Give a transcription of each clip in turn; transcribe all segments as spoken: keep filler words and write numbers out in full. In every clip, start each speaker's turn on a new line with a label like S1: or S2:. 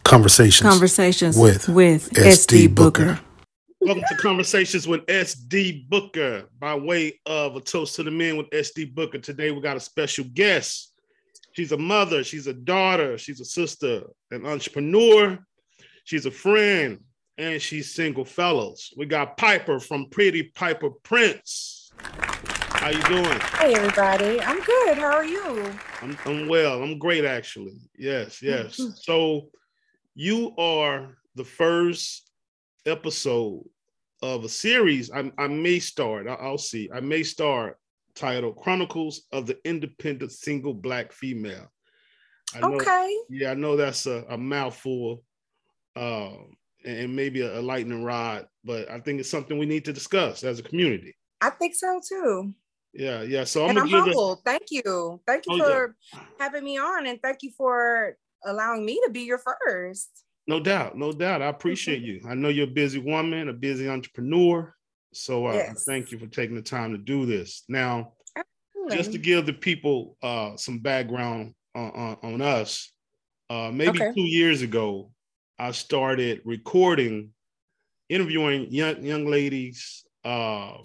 S1: Conversations,
S2: Conversations
S1: with,
S2: with
S1: S D
S2: S D
S1: Booker.
S2: Booker.
S3: Welcome to Conversations with S D Booker by way of a toast to the men with S D Booker. Today we got a special guest. She's a mother, she's a daughter, she's a sister, an entrepreneur, she's a friend, and she's single fellows. We got Piper from Pretty Piper Prince. How you doing?
S4: Hey everybody, I'm good. How are you?
S3: I'm, I'm well. I'm great actually. Yes, yes. So you are the first episode of a series I, I may start. I, I'll see. I may start titled Chronicles of the Independent Single Black Female. I know,
S4: okay.
S3: Yeah, I know that's a, a mouthful uh, and, and maybe a, a lightning rod, but I think it's something we need to discuss as a community.
S4: I think so too.
S3: Yeah, yeah. So I'm
S4: and
S3: gonna
S4: I'm
S3: give
S4: humbled. It... Thank you. Thank you
S3: oh,
S4: for
S3: yeah.
S4: having me on, and thank you for allowing me to be your first.
S3: No doubt, no doubt. I appreciate you. I know you're a busy woman, a busy entrepreneur. So uh,
S4: yes.
S3: thank you for taking the time to do this. Now,
S4: Absolutely.
S3: just to give the people uh, some background on, on, on us, uh, maybe
S4: okay.
S3: two years ago, I started recording, interviewing young, young ladies uh,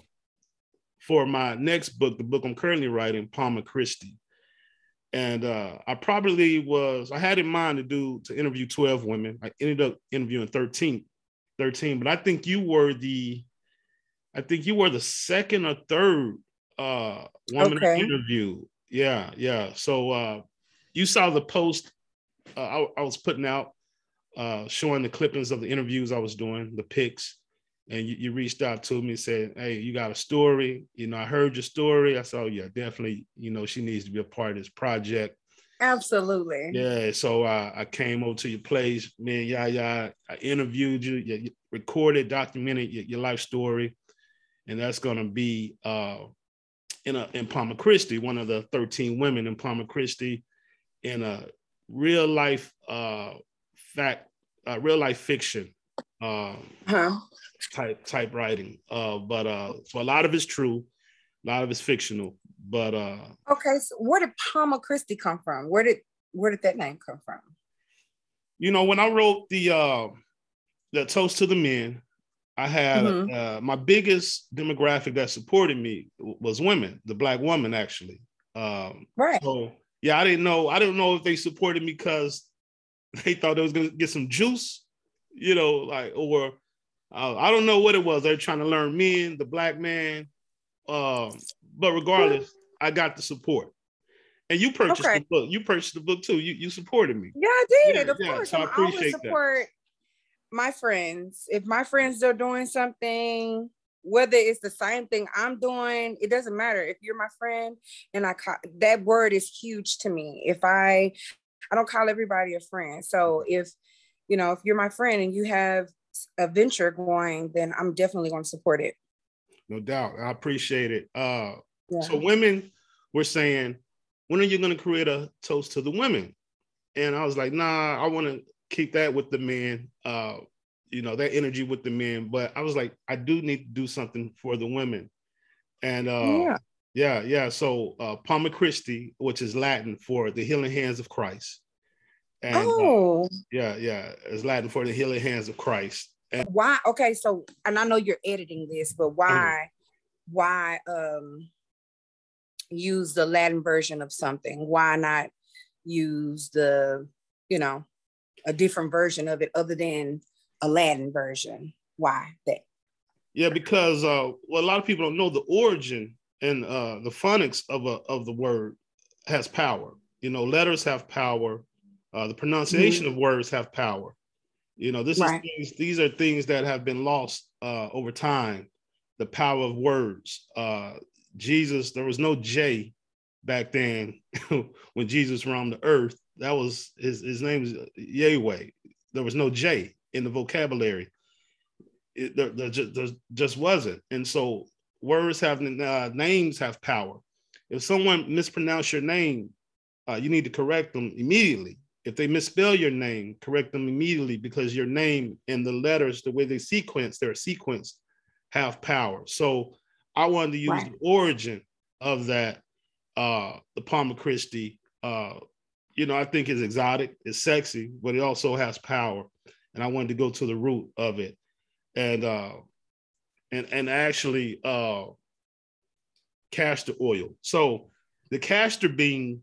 S3: for my next book, the book I'm currently writing, Palmer Christie. And uh, I probably was, I had in mind to do, to interview twelve women. I ended up interviewing thirteen, thirteen, but I think you were the, I think you were the second or third uh, woman
S4: okay.
S3: I interviewed. Yeah, yeah. So uh, you saw the post uh, I, I was putting out uh, showing the clippings of the interviews I was doing, the pics. And you, you reached out to me and said, hey, you got a story. You know, I heard your story. I said, oh, yeah, definitely, you know, she needs to be a part of this project.
S4: Absolutely.
S3: Yeah. So uh, I came over to your place. Me and Yaya, I interviewed you, you, you recorded, documented your, your life story. And that's going to be uh, in, a, in Palmer Christie, one of the thirteen women in Palmer Christie, in a real life uh, fact, uh, real life fiction. Um,
S4: huh.
S3: type type writing uh but uh so a lot of it's true, a lot of it's fictional, but uh
S4: okay. So where did Palmer Christie come from? Where did where did that name come from?
S3: You know, when I wrote the uh the Toast to the Men, I had
S4: mm-hmm.
S3: uh my biggest demographic that supported me was women, the Black woman actually. Um
S4: right.
S3: So yeah, I didn't know I didn't know if they supported me because they thought they was gonna get some juice, you know, like, or Uh, I don't know what it was. They're trying to learn men, the Black man. Um, but regardless, I got the support. And you purchased
S4: okay.
S3: the book. You purchased the book too. You you supported me.
S4: Yeah, I did.
S3: Yeah,
S4: of
S3: yeah.
S4: course.
S3: So I
S4: I'm always
S3: appreciate
S4: support
S3: that.
S4: my friends. If my friends are doing something, whether it's the same thing I'm doing, it doesn't matter. If you're my friend, and I call, that word is huge to me. If I, I don't call everybody a friend. So if, you know, if you're my friend and you have a venture going, then I'm definitely going to support it.
S3: No doubt. I appreciate it. Uh,
S4: yeah.
S3: So women were saying, when are you going to create a toast to the women? And I was like, nah, I want to keep that with the men, uh, you know, that energy with the men. But I was like, I do need to do something for the women. And uh,
S4: yeah,
S3: yeah, yeah. So uh, Palmer Christie, which is Latin for the healing hands of Christ. And
S4: oh,
S3: uh, yeah, yeah, it's Latin for the healing hands of Christ. And
S4: why? Okay, so, and I know you're editing this, but why, uh-huh. why um, use the Latin version of something? Why not use the, you know, a different version of it other than a Latin version? Why that?
S3: Yeah, because uh, well, a lot of people don't know the origin and uh, the phonics of a of the word has power. You know, letters have power. Uh, the pronunciation mm-hmm. of words have power. You know, this
S4: right.
S3: is things, these are things that have been lost uh, over time. The power of words. Uh, Jesus, there was no J back then when Jesus roamed the earth. That was his his name is Yahweh. There was no J in the vocabulary. It, there, there, just, there just wasn't. And so words have uh, names have power. If someone mispronounce your name, uh, you need to correct them immediately. If they misspell your name, correct them immediately, because your name and the letters, the way they sequence, their sequence, have power. So I wanted to use right. the origin of that, uh, the Palmer Christie uh, you know, I think it's exotic, it's sexy, but it also has power. And I wanted to go to the root of it. And uh and and actually uh castor oil. So the castor bean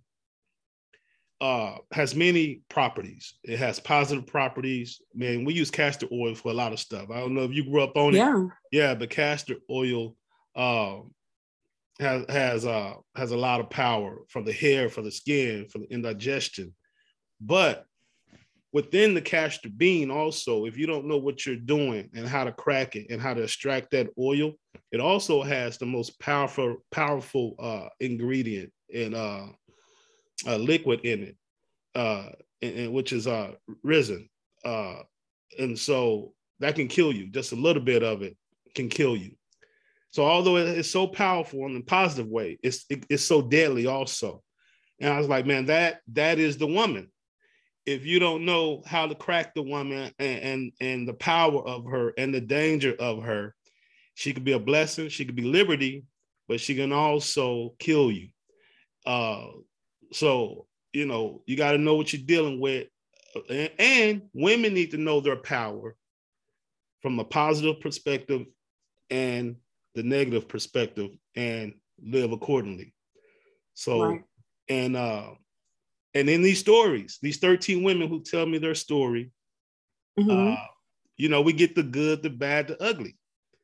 S3: uh has many properties. It has positive properties. Man, we use castor oil for a lot of stuff. I don't know if you grew up on it.
S4: Yeah.
S3: Yeah, but castor oil uh, has has uh has a lot of power for the hair, for the skin, for the indigestion. But within the castor bean also, if you don't know what you're doing and how to crack it and how to extract that oil, it also has the most powerful powerful uh ingredient in uh uh, liquid in it, uh, and, and which is uh, resin. Uh, and so that can kill you. Just a little bit of it can kill you. So although it's so powerful in a positive way, it's it, it's so deadly also. And I was like, man, that that is the woman. If you don't know how to crack the woman and, and, and the power of her and the danger of her, she could be a blessing, she could be liberty, but she can also kill you. Uh, So, you know, you got to know what you're dealing with. And, and women need to know their power from a positive perspective and the negative perspective and live accordingly. So, right. and uh, and in these stories, these thirteen women who tell me their story, mm-hmm. uh, you know, we get the good, the bad, the ugly.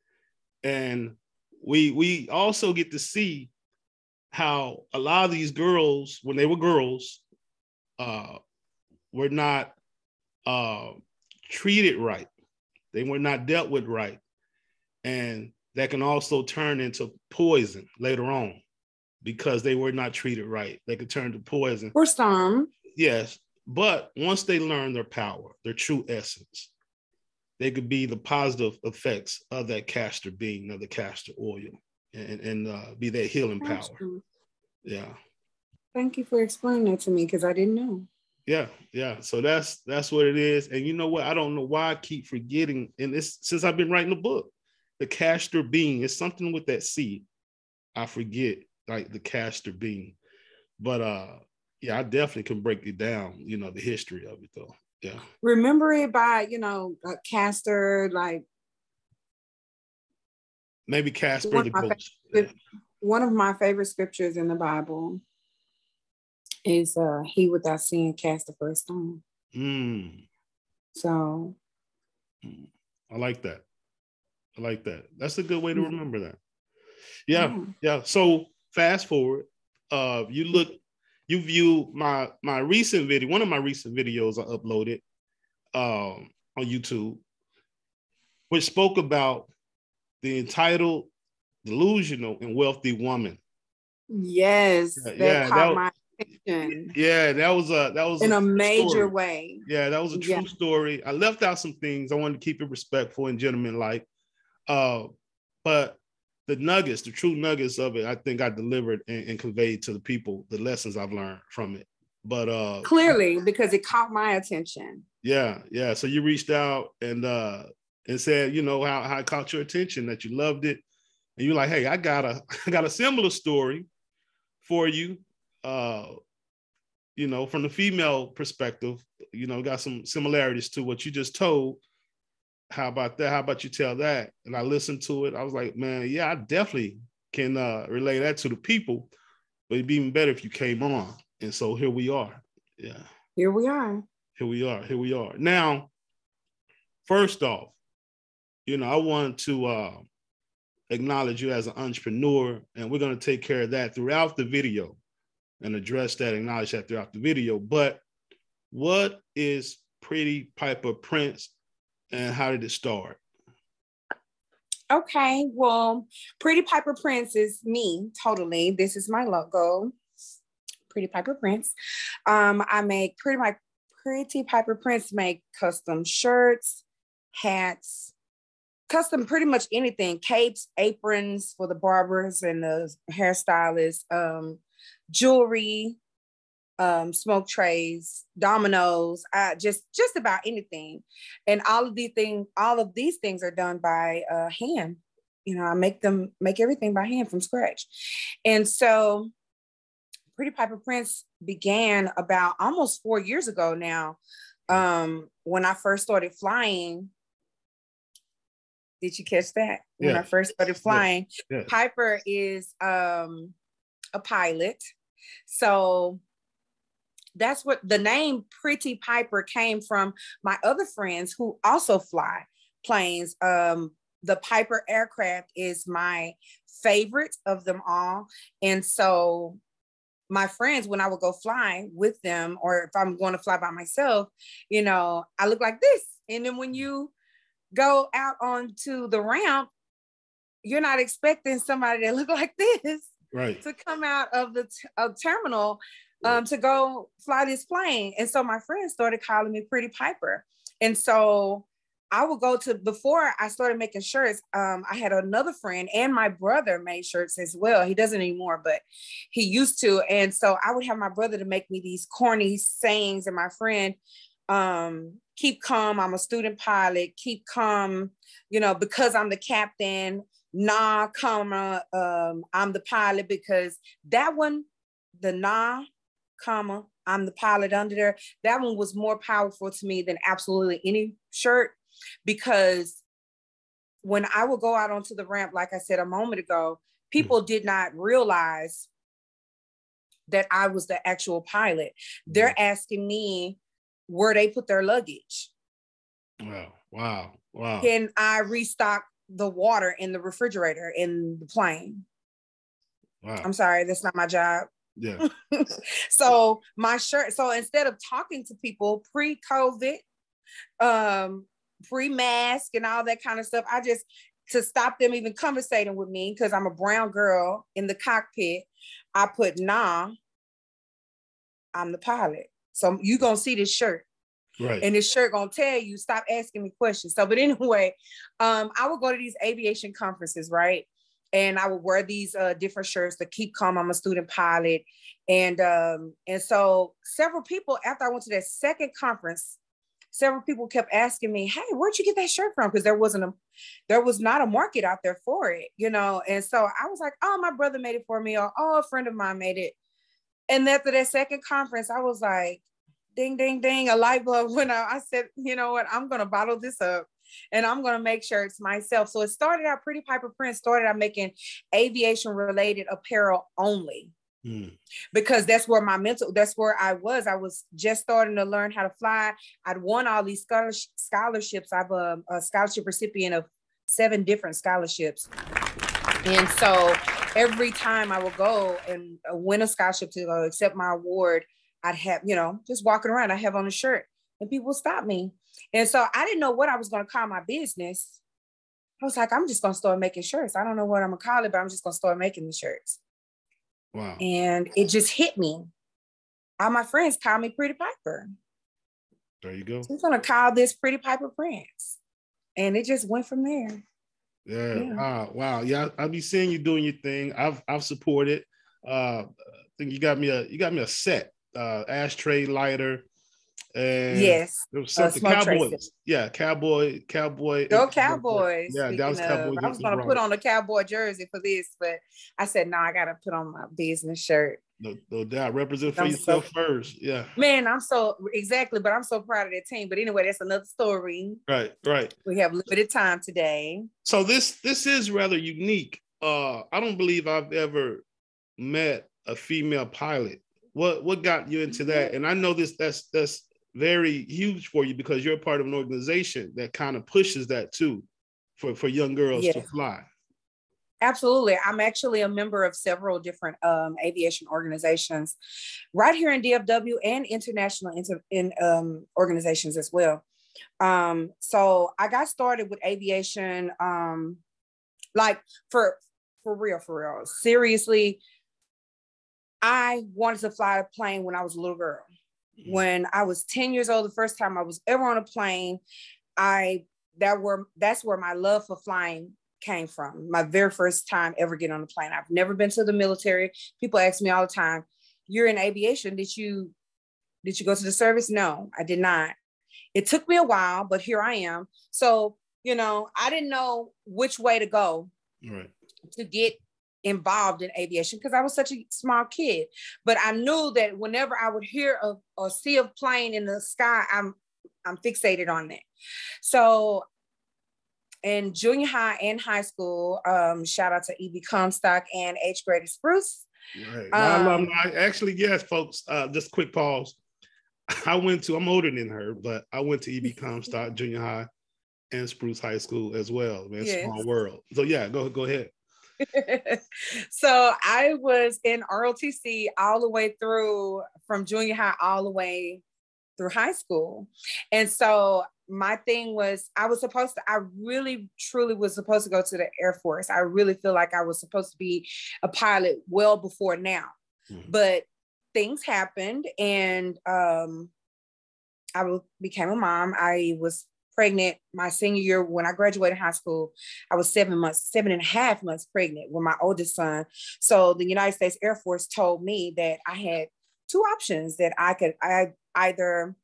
S3: And we we also get to see how a lot of these girls, when they were girls, uh, were not uh, treated right. They were not dealt with right. And that can also turn into poison later on because they were not treated right. They could turn to poison.
S4: For some.
S3: Yes. But once they learn their power, their true essence, they could be the positive effects of that castor bean, of the castor oil. And, and uh, be that healing power. Yeah.
S4: Thank you for explaining that to me because I didn't know.
S3: Yeah, yeah. So that's that's what it is. And you know what? I don't know why I keep forgetting. And it's since I've been writing the book, the castor bean is something with that seed. I forget like the castor bean, but uh, yeah, I definitely can break it down. You know the history of it though. Yeah.
S4: Remember it by you know uh, castor like.
S3: Maybe Casper the ghost.
S4: Favorite, one of my favorite scriptures in the Bible is uh, he without sin cast the first stone.
S3: Mm.
S4: So.
S3: I like that. I like that. That's a good way to remember that. Yeah. Yeah. yeah. So fast forward, uh, you look, you view my, my recent video, one of my recent videos I uploaded um, on YouTube, which spoke about the entitled, delusional, and wealthy woman.
S4: Yes,
S3: yeah,
S4: that
S3: yeah,
S4: caught
S3: that,
S4: my attention.
S3: Yeah, that was a that was
S4: in a,
S3: a
S4: major
S3: story.
S4: way.
S3: Yeah, that was a true yeah. story. I left out some things. I wanted to keep it respectful and gentlemanlike. Uh, but the nuggets, the true nuggets of it, I think I delivered and, and conveyed to the people the lessons I've learned from it. But uh,
S4: clearly, because it caught my attention.
S3: Yeah, yeah. So you reached out and uh, and said, you know, how, how it caught your attention, that you loved it. And you're like, hey, I got a I got a similar story for you. Uh, you know, from the female perspective, you know, got some similarities to what you just told. How about that? How about you tell that? And I listened to it. I was like, man, yeah, I definitely can uh, relay that to the people. But it'd be even better if you came on. And so here we are. Yeah.
S4: Here we are.
S3: Here we are. Here we are. Now, first off, you know, I want to uh, acknowledge you as an entrepreneur, and we're going to take care of that throughout the video and address that, acknowledge that throughout the video. But what is Pretty Piper Prince and how did it start?
S4: Okay, well, Pretty Piper Prince is me, totally. This is my logo, Pretty Piper Prince. Um, I make Pretty, my, Pretty Piper Prince make custom shirts, hats, custom pretty much anything, capes, aprons for the barbers and the hairstylists, um, jewelry, um, smoke trays, dominoes, uh, just just about anything. And all of these things, all of these things are done by uh, hand. You know, I make them make everything by hand from scratch. And so Pretty Piper Prince began about almost four years ago now. Um, when I first started flying, did you catch that?
S3: Yeah.
S4: When I first started flying,
S3: yeah. Yeah.
S4: Piper is um, a pilot. So that's what the name Pretty Piper came from. My other friends who also fly planes. Um, the Piper aircraft is my favorite of them all. And so my friends, when I would go fly with them, or if I'm going to fly by myself, you know, I look like this. And then when you go out onto the ramp, you're not expecting somebody that look like this
S3: right.
S4: to come out of the t- of terminal um, right. to go fly this plane. And so my friends started calling me Pretty Piper. And so I would go to, before I started making shirts, um, I had another friend, and my brother made shirts as well. He doesn't anymore, but he used to. And so I would have my brother to make me these corny sayings, and my friend, um, keep calm, I'm a student pilot, keep calm, you know, because I'm the captain, nah, comma, um, I'm the pilot, because that one, the nah, comma, I'm the pilot under there, that one was more powerful to me than absolutely any shirt. Because when I would go out onto the ramp, like I said a moment ago, people mm. did not realize that I was the actual pilot. They're mm. asking me where they put their luggage.
S3: Wow, wow, wow.
S4: Can I restock the water in the refrigerator in the plane?
S3: Wow.
S4: I'm sorry, that's not my job.
S3: Yeah.
S4: So my shirt, so instead of talking to people pre-COVID, um, pre-mask and all that kind of stuff, I just, to stop them even conversating with me, because I'm a brown girl in the cockpit, I put, nah, I'm the pilot. So you gonna see this shirt.
S3: Right.
S4: And this shirt gonna tell you, stop asking me questions. So, but anyway, um, I would go to these aviation conferences, right? And I would wear these uh, different shirts to keep calm, I'm a student pilot. And, um, and so several people, after I went to that second conference, several people kept asking me, hey, where'd you get that shirt from? Because there wasn't a, there was not a market out there for it, you know? And so I was like, oh, my brother made it for me, or oh, a friend of mine made it. And after that second conference, I was like, ding, ding, ding, a light bulb went out. I said, you know what, I'm gonna bottle this up and I'm gonna make shirts myself. So it started out, Pretty Piper Prince started out making aviation related apparel only. Mm. Because that's where my mental, that's where I was. I was just starting to learn how to fly. I'd won all these scholarships. I'm a, a scholarship recipient of seven different scholarships. And so every time I would go and win a scholarship to go accept my award, I'd have, you know, just walking around, I have on a shirt and people would stop me. And so I didn't know what I was going to call my business. I was like, I'm just going to start making shirts. I don't know what I'm going to call it, but I'm just going to start making the shirts.
S3: Wow.
S4: And it just hit me. All my friends call me Pretty Piper.
S3: There you go.
S4: So I'm going to call this Pretty Piper Prince. And it just went from there.
S3: Yeah. yeah. Wow. Wow. Yeah. I'll be seeing you doing your thing. I've, I've supported, uh, I think you got me a, you got me a set, uh, ashtray lighter. And
S4: yes,
S3: there was something
S4: uh,
S3: Cowboys.
S4: Tracy.
S3: Yeah, Cowboy, Cowboy.
S4: Go Cowboys.
S3: Yeah, that was Cowboys.
S4: I was gonna put on a Cowboy jersey for this, but I said no, I gotta put on my business shirt.
S3: No, no doubt. Represent for I'm yourself so, first. Yeah.
S4: Man, I'm so exactly, but I'm so proud of that team. But anyway, that's another story.
S3: Right, right.
S4: We have limited time today.
S3: So this this is rather unique. Uh, I don't believe I've ever met a female pilot. What what got you into that? And I know this that's that's very huge for you because you're a part of an organization that kind of pushes that too for, for young girls yes. to fly.
S4: Absolutely. I'm actually a member of several different um, aviation organizations right here in D F W and international inter- in, um, organizations as well. Um, so I got started with aviation, um, like for, for real, for real. Seriously, I wanted to fly a plane when I was a little girl. When I was ten years old, the first time I was ever on a plane, I that were that's where my love for flying came from. My very first time ever getting on a plane. I've never been to the military. People ask me all the time, "You're in aviation. Did you did you go to the service?" No, I did not. It took me a while, but here I am. So, you know, I didn't know which way to go
S3: right.
S4: to get involved in aviation because I was such a small kid. But I knew that whenever I would hear of or see a plane in the sky, I'm I'm fixated on that. So in junior high and high school, um, shout out to E B Comstock and eighth grade at Spruce.
S3: Right. My
S4: Um,
S3: alumni, actually, yes, folks, uh, just quick pause. I went to, I'm older than her, but I went to E B Comstock Junior High and Spruce High School as well. Man, yes. Small world. So yeah, go, go ahead.
S4: So I was in R O T C all the way through, from junior high all the way through high school. And so my thing was, I was supposed to, I really, truly was supposed to go to the Air Force. I really feel like I was supposed to be a pilot well before now. Mm-hmm. But things happened, and um, I became a mom. I was pregnant my senior year when I graduated high school. I was seven months, seven and a half months pregnant with my oldest son. So the United States Air Force told me that I had two options, that I could I either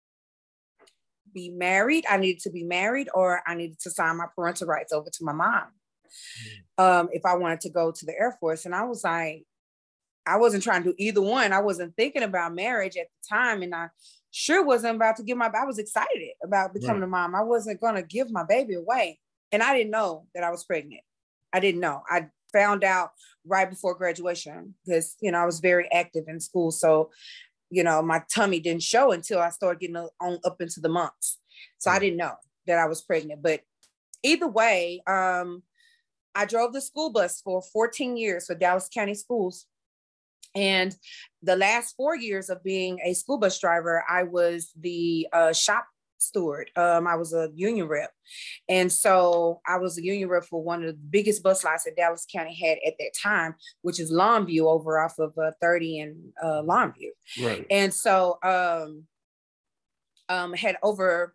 S4: be married, I needed to be married, or I needed to sign my parental rights over to my mom mm. um, if I wanted to go to the Air Force. And I was like, I wasn't trying to do either one. I wasn't thinking about marriage at the time. And I sure wasn't about to give my, I was excited about becoming right. a mom. I wasn't going to give my baby away. And I didn't know that I was pregnant. I didn't know. I found out right before graduation because, you know, I was very active in school. So, you know, my tummy didn't show until I started getting on up into the months. So right. I didn't know that I was pregnant. But either way, um, I drove the school bus for fourteen years for Dallas County Schools. And the last four years of being a school bus driver, I was the uh, shop steward. Um, I was a union rep. And so I was a union rep for one of the biggest bus lots that Dallas County had at that time, which is Longview over off of uh, thirty and uh, Longview. Right. And so um, um, had over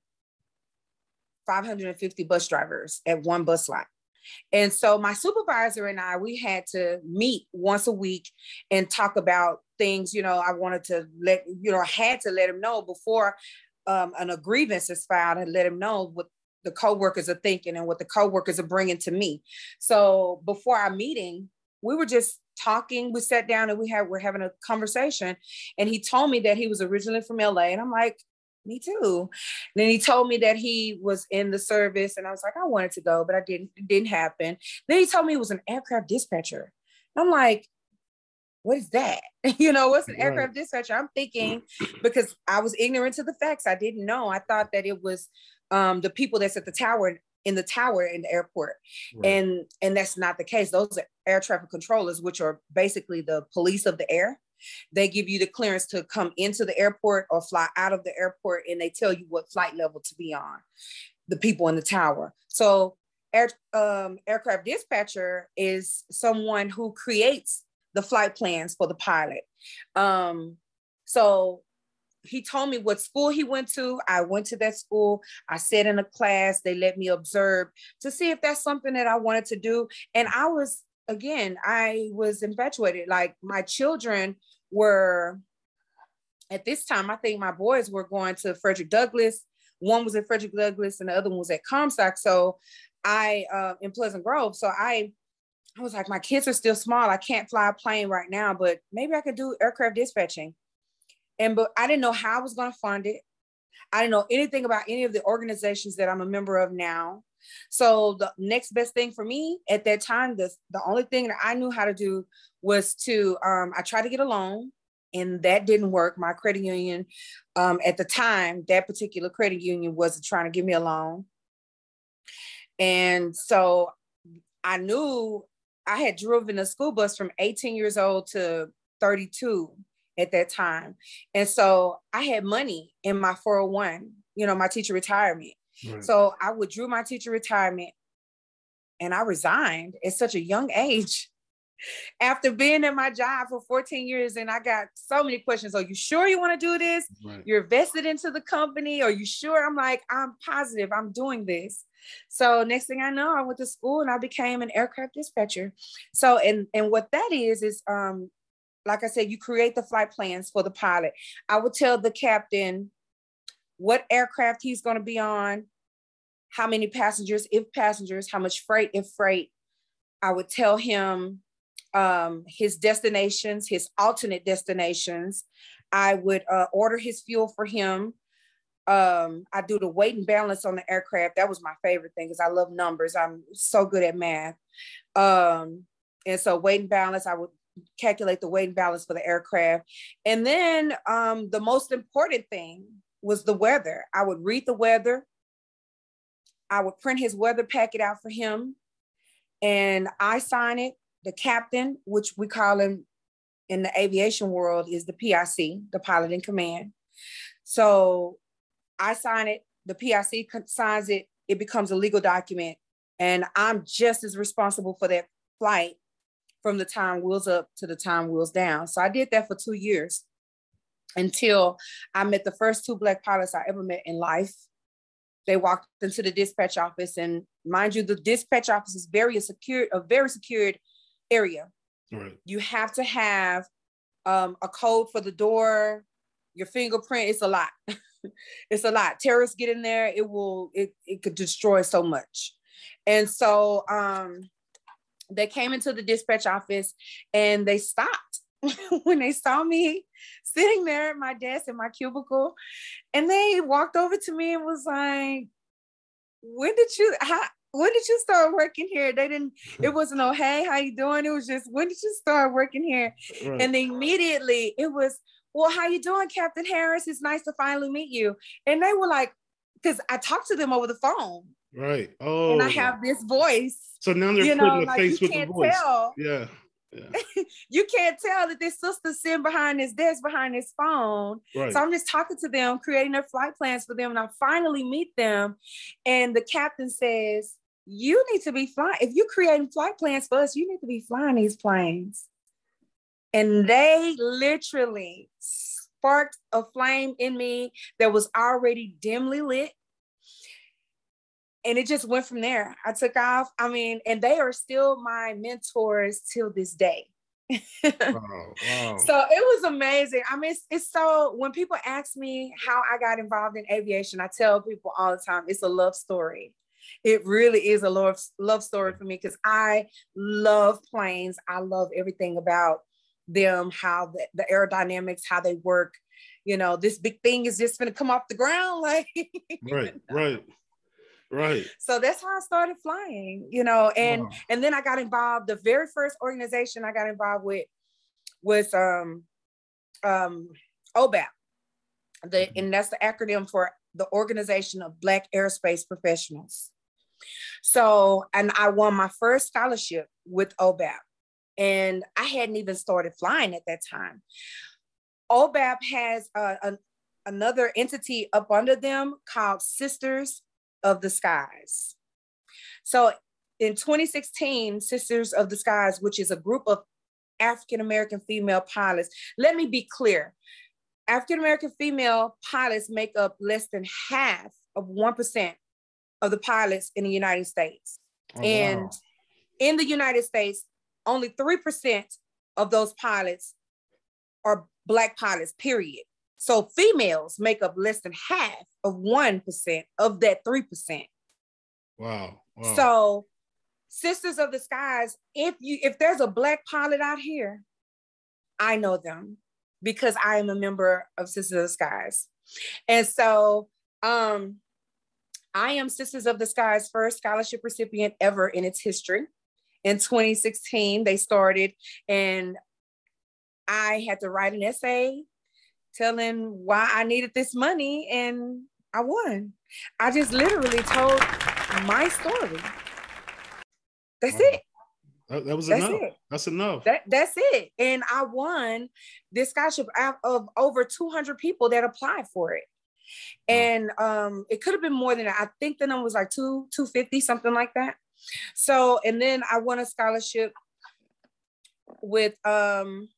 S4: five hundred fifty bus drivers at one bus lot. And so my supervisor and I, we had to meet once a week and talk about things. You know, I wanted to let, you know, I had to let him know before um, an a grievance is filed, and let him know what the coworkers are thinking and what the coworkers are bringing to me. So before our meeting, we were just talking. We sat down and we had, we're having a conversation, and he told me that he was originally from L A, and I'm like, me too. And then he told me that he was in the service, and I was like, I wanted to go, but I didn't, it didn't happen. Then he told me he was an aircraft dispatcher. I'm like, what is that? You know, what's an right. aircraft dispatcher? I'm thinking, because I was ignorant to the facts. I didn't know. I thought that it was um, the people that's at the tower, in the tower in the airport. Right. And, and that's not the case. Those are air traffic controllers, which are basically the police of the air. They give you the clearance to come into the airport or fly out of the airport, and they tell you what flight level to be on, the people in the tower. So air, um, aircraft dispatcher is someone who creates the flight plans for the pilot. Um, so he told me what school he went to. I went to that school. I sat in a class. They let me observe to see if that's something that I wanted to do. And I was, again, I was infatuated. Like, my children were, at this time, I think my boys were going to Frederick Douglass. One was at Frederick Douglass and the other one was at Comstock. So I, uh, in Pleasant Grove. So I, I was like, my kids are still small. I can't fly a plane right now, but maybe I could do aircraft dispatching. And, but I didn't know how I was going to fund it. I didn't know anything about any of the organizations that I'm a member of now. So the next best thing for me at that time, the, the only thing that I knew how to do was to, um, I tried to get a loan, and that didn't work. My credit union um, at the time, that particular credit union wasn't trying to give me a loan. And so I knew I had driven a school bus from eighteen years old to thirty-two at that time. And so I had money in my four oh one, you know, my teacher retirement. Right. So I withdrew my teacher retirement, and I resigned at such a young age after being in my job for fourteen years. And I got so many questions. Are you sure you want to do this? Right. You're vested into the company. Are you sure? I'm like, I'm positive I'm doing this. So next thing I know, I went to school and I became an aircraft dispatcher. So, and, and what that is, is, um, like I said, you create the flight plans for the pilot. I would tell the captain what aircraft he's going to be on, how many passengers, if passengers, how much freight, if freight. I would tell him um, his destinations, his alternate destinations. I would uh, order his fuel for him. Um, I do the weight and balance on the aircraft. That was my favorite thing because I love numbers. I'm so good at math. Um, and so weight and balance, I would calculate the weight and balance for the aircraft. And then um, the most important thing was the weather. I would read the weather. I would print his weather packet out for him, and I sign it. The captain, which we call him in the aviation world, is the P I C, the pilot in command. So I sign it, the P I C signs it, it becomes a legal document. And I'm just as responsible for that flight from the time wheels up to the time wheels down. So I did that for two years until I met the first two Black pilots I ever met in life. They walked into the dispatch office, and mind you, the dispatch office is very secure, a very secured area.
S3: Right.
S4: You have to have um, a code for the door, your fingerprint. It's a lot. It's a lot. Terrorists get in there, it will, it, it could destroy so much. And so um, they came into the dispatch office and they stopped when they saw me sitting there at my desk in my cubicle. And they walked over to me and was like, when did you, how, when did you start working here? They didn't, it wasn't, oh, hey, how you doing? It was just, when did you start working here? Right. And immediately it was, well, how you doing, Captain Harris? It's nice to finally meet you. And they were like, because I talked to them over the phone.
S3: Right. Oh.
S4: And I have this voice.
S3: So now they're
S4: you
S3: putting
S4: know,
S3: a
S4: like
S3: face with the voice.
S4: Tell,
S3: yeah. Yeah.
S4: You can't tell that this sister's sitting behind this desk, behind this phone. Right. So I'm just talking to them, creating their flight plans for them. And I finally meet them. And the captain says, you need to be flying. If you're creating flight plans for us, you need to be flying these planes. And they literally sparked a flame in me that was already dimly lit. And it just went from there. I took off. I mean, and they are still my mentors till this day. Wow, wow. So it was amazing. I mean, it's, it's so, when people ask me how I got involved in aviation, I tell people all the time, it's a love story. It really is a love, love story for me because I love planes. I love everything about them, how the, the aerodynamics, how they work. You know, this big thing is just going to come off the ground. Like,
S3: right, you know? right. Right.
S4: So that's how I started flying, you know, and wow. and then I got involved. The very first organization I got involved with was um, um, O B A P, the, mm-hmm. and that's the acronym for the Organization of Black Aerospace Professionals. So, and I won my first scholarship with O B A P, and I hadn't even started flying at that time. O B A P has uh, an, another entity up under them called Sisters of the Skies. So in twenty sixteen, Sisters of the Skies, which is a group of African-American female pilots. Let me be clear. African-American female pilots make up less than half of one percent of the pilots in the United States. Oh, and wow. In the United States, only three percent of those pilots are Black pilots, period. So females make up less than half of one percent of that three percent.
S3: Wow. Wow.
S4: So Sisters of the Skies, if you if there's a Black pilot out here, I know them because I am a member of Sisters of the Skies. And so um, I am Sisters of the Skies' first scholarship recipient ever in its history. In twenty sixteen, they started, and I had to write an essay telling why I needed this money, and I won. I just literally told my story. That's wow. it.
S3: That, that was
S4: that's
S3: enough.
S4: It.
S3: That's enough.
S4: That, that's it. And I won this scholarship out of over two hundred people that applied for it. Wow. And um, it could have been more than that. I think the number was like two, two fifty, something like that. So, and then I won a scholarship with um,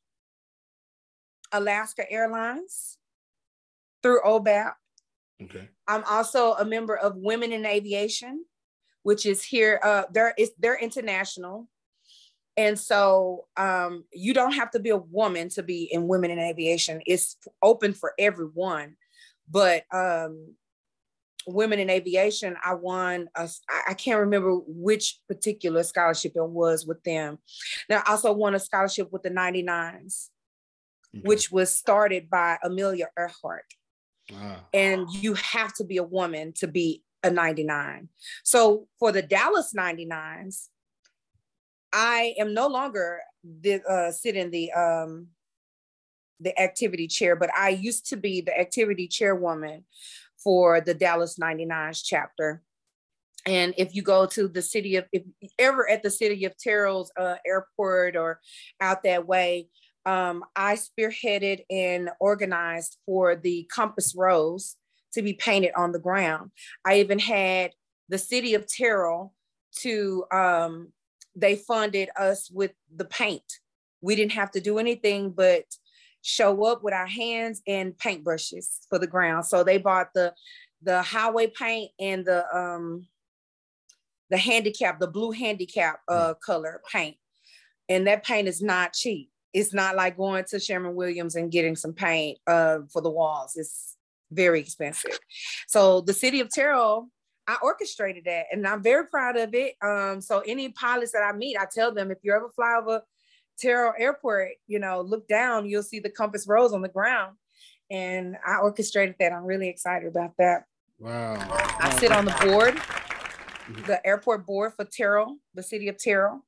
S4: Alaska Airlines through O B A P.
S3: Okay.
S4: I'm also a member of Women in Aviation, which is here. Uh, they're, it's, they're international. And so um, you don't have to be a woman to be in Women in Aviation. It's open for everyone. But um, women in aviation, I won, a, I can't remember which particular scholarship it was with them. Now, I also won a scholarship with the ninety-nines, okay. which was started by Amelia Earhart. Wow. And you have to be a woman to be a ninety-nine. So for the Dallas ninety-nines, I am no longer the, uh, sit in the, um, the activity chair, but I used to be the activity chairwoman for the Dallas ninety-nines chapter. And if you go to the city of, if ever at the city of Terrell's uh, airport or out that way, um, I spearheaded and organized for the compass rose to be painted on the ground. I even had the city of Terrell to, um, they funded us with the paint. We didn't have to do anything but show up with our hands and paintbrushes for the ground. So they bought the the highway paint and the um the handicap, the blue handicap uh color paint. And that paint is not cheap. It's not like going to Sherman-Williams and getting some paint uh for the walls. It's very expensive. So the city of Terrell, I orchestrated that and I'm very proud of it. Um, so any pilots that I meet, I tell them, if you ever fly over Terrell Airport, you know, look down, you'll see the compass rose on the ground. And I orchestrated that. I'm really excited about that.
S3: Wow.
S4: I sit on the board, the airport board for Terrell, the city of Terrell,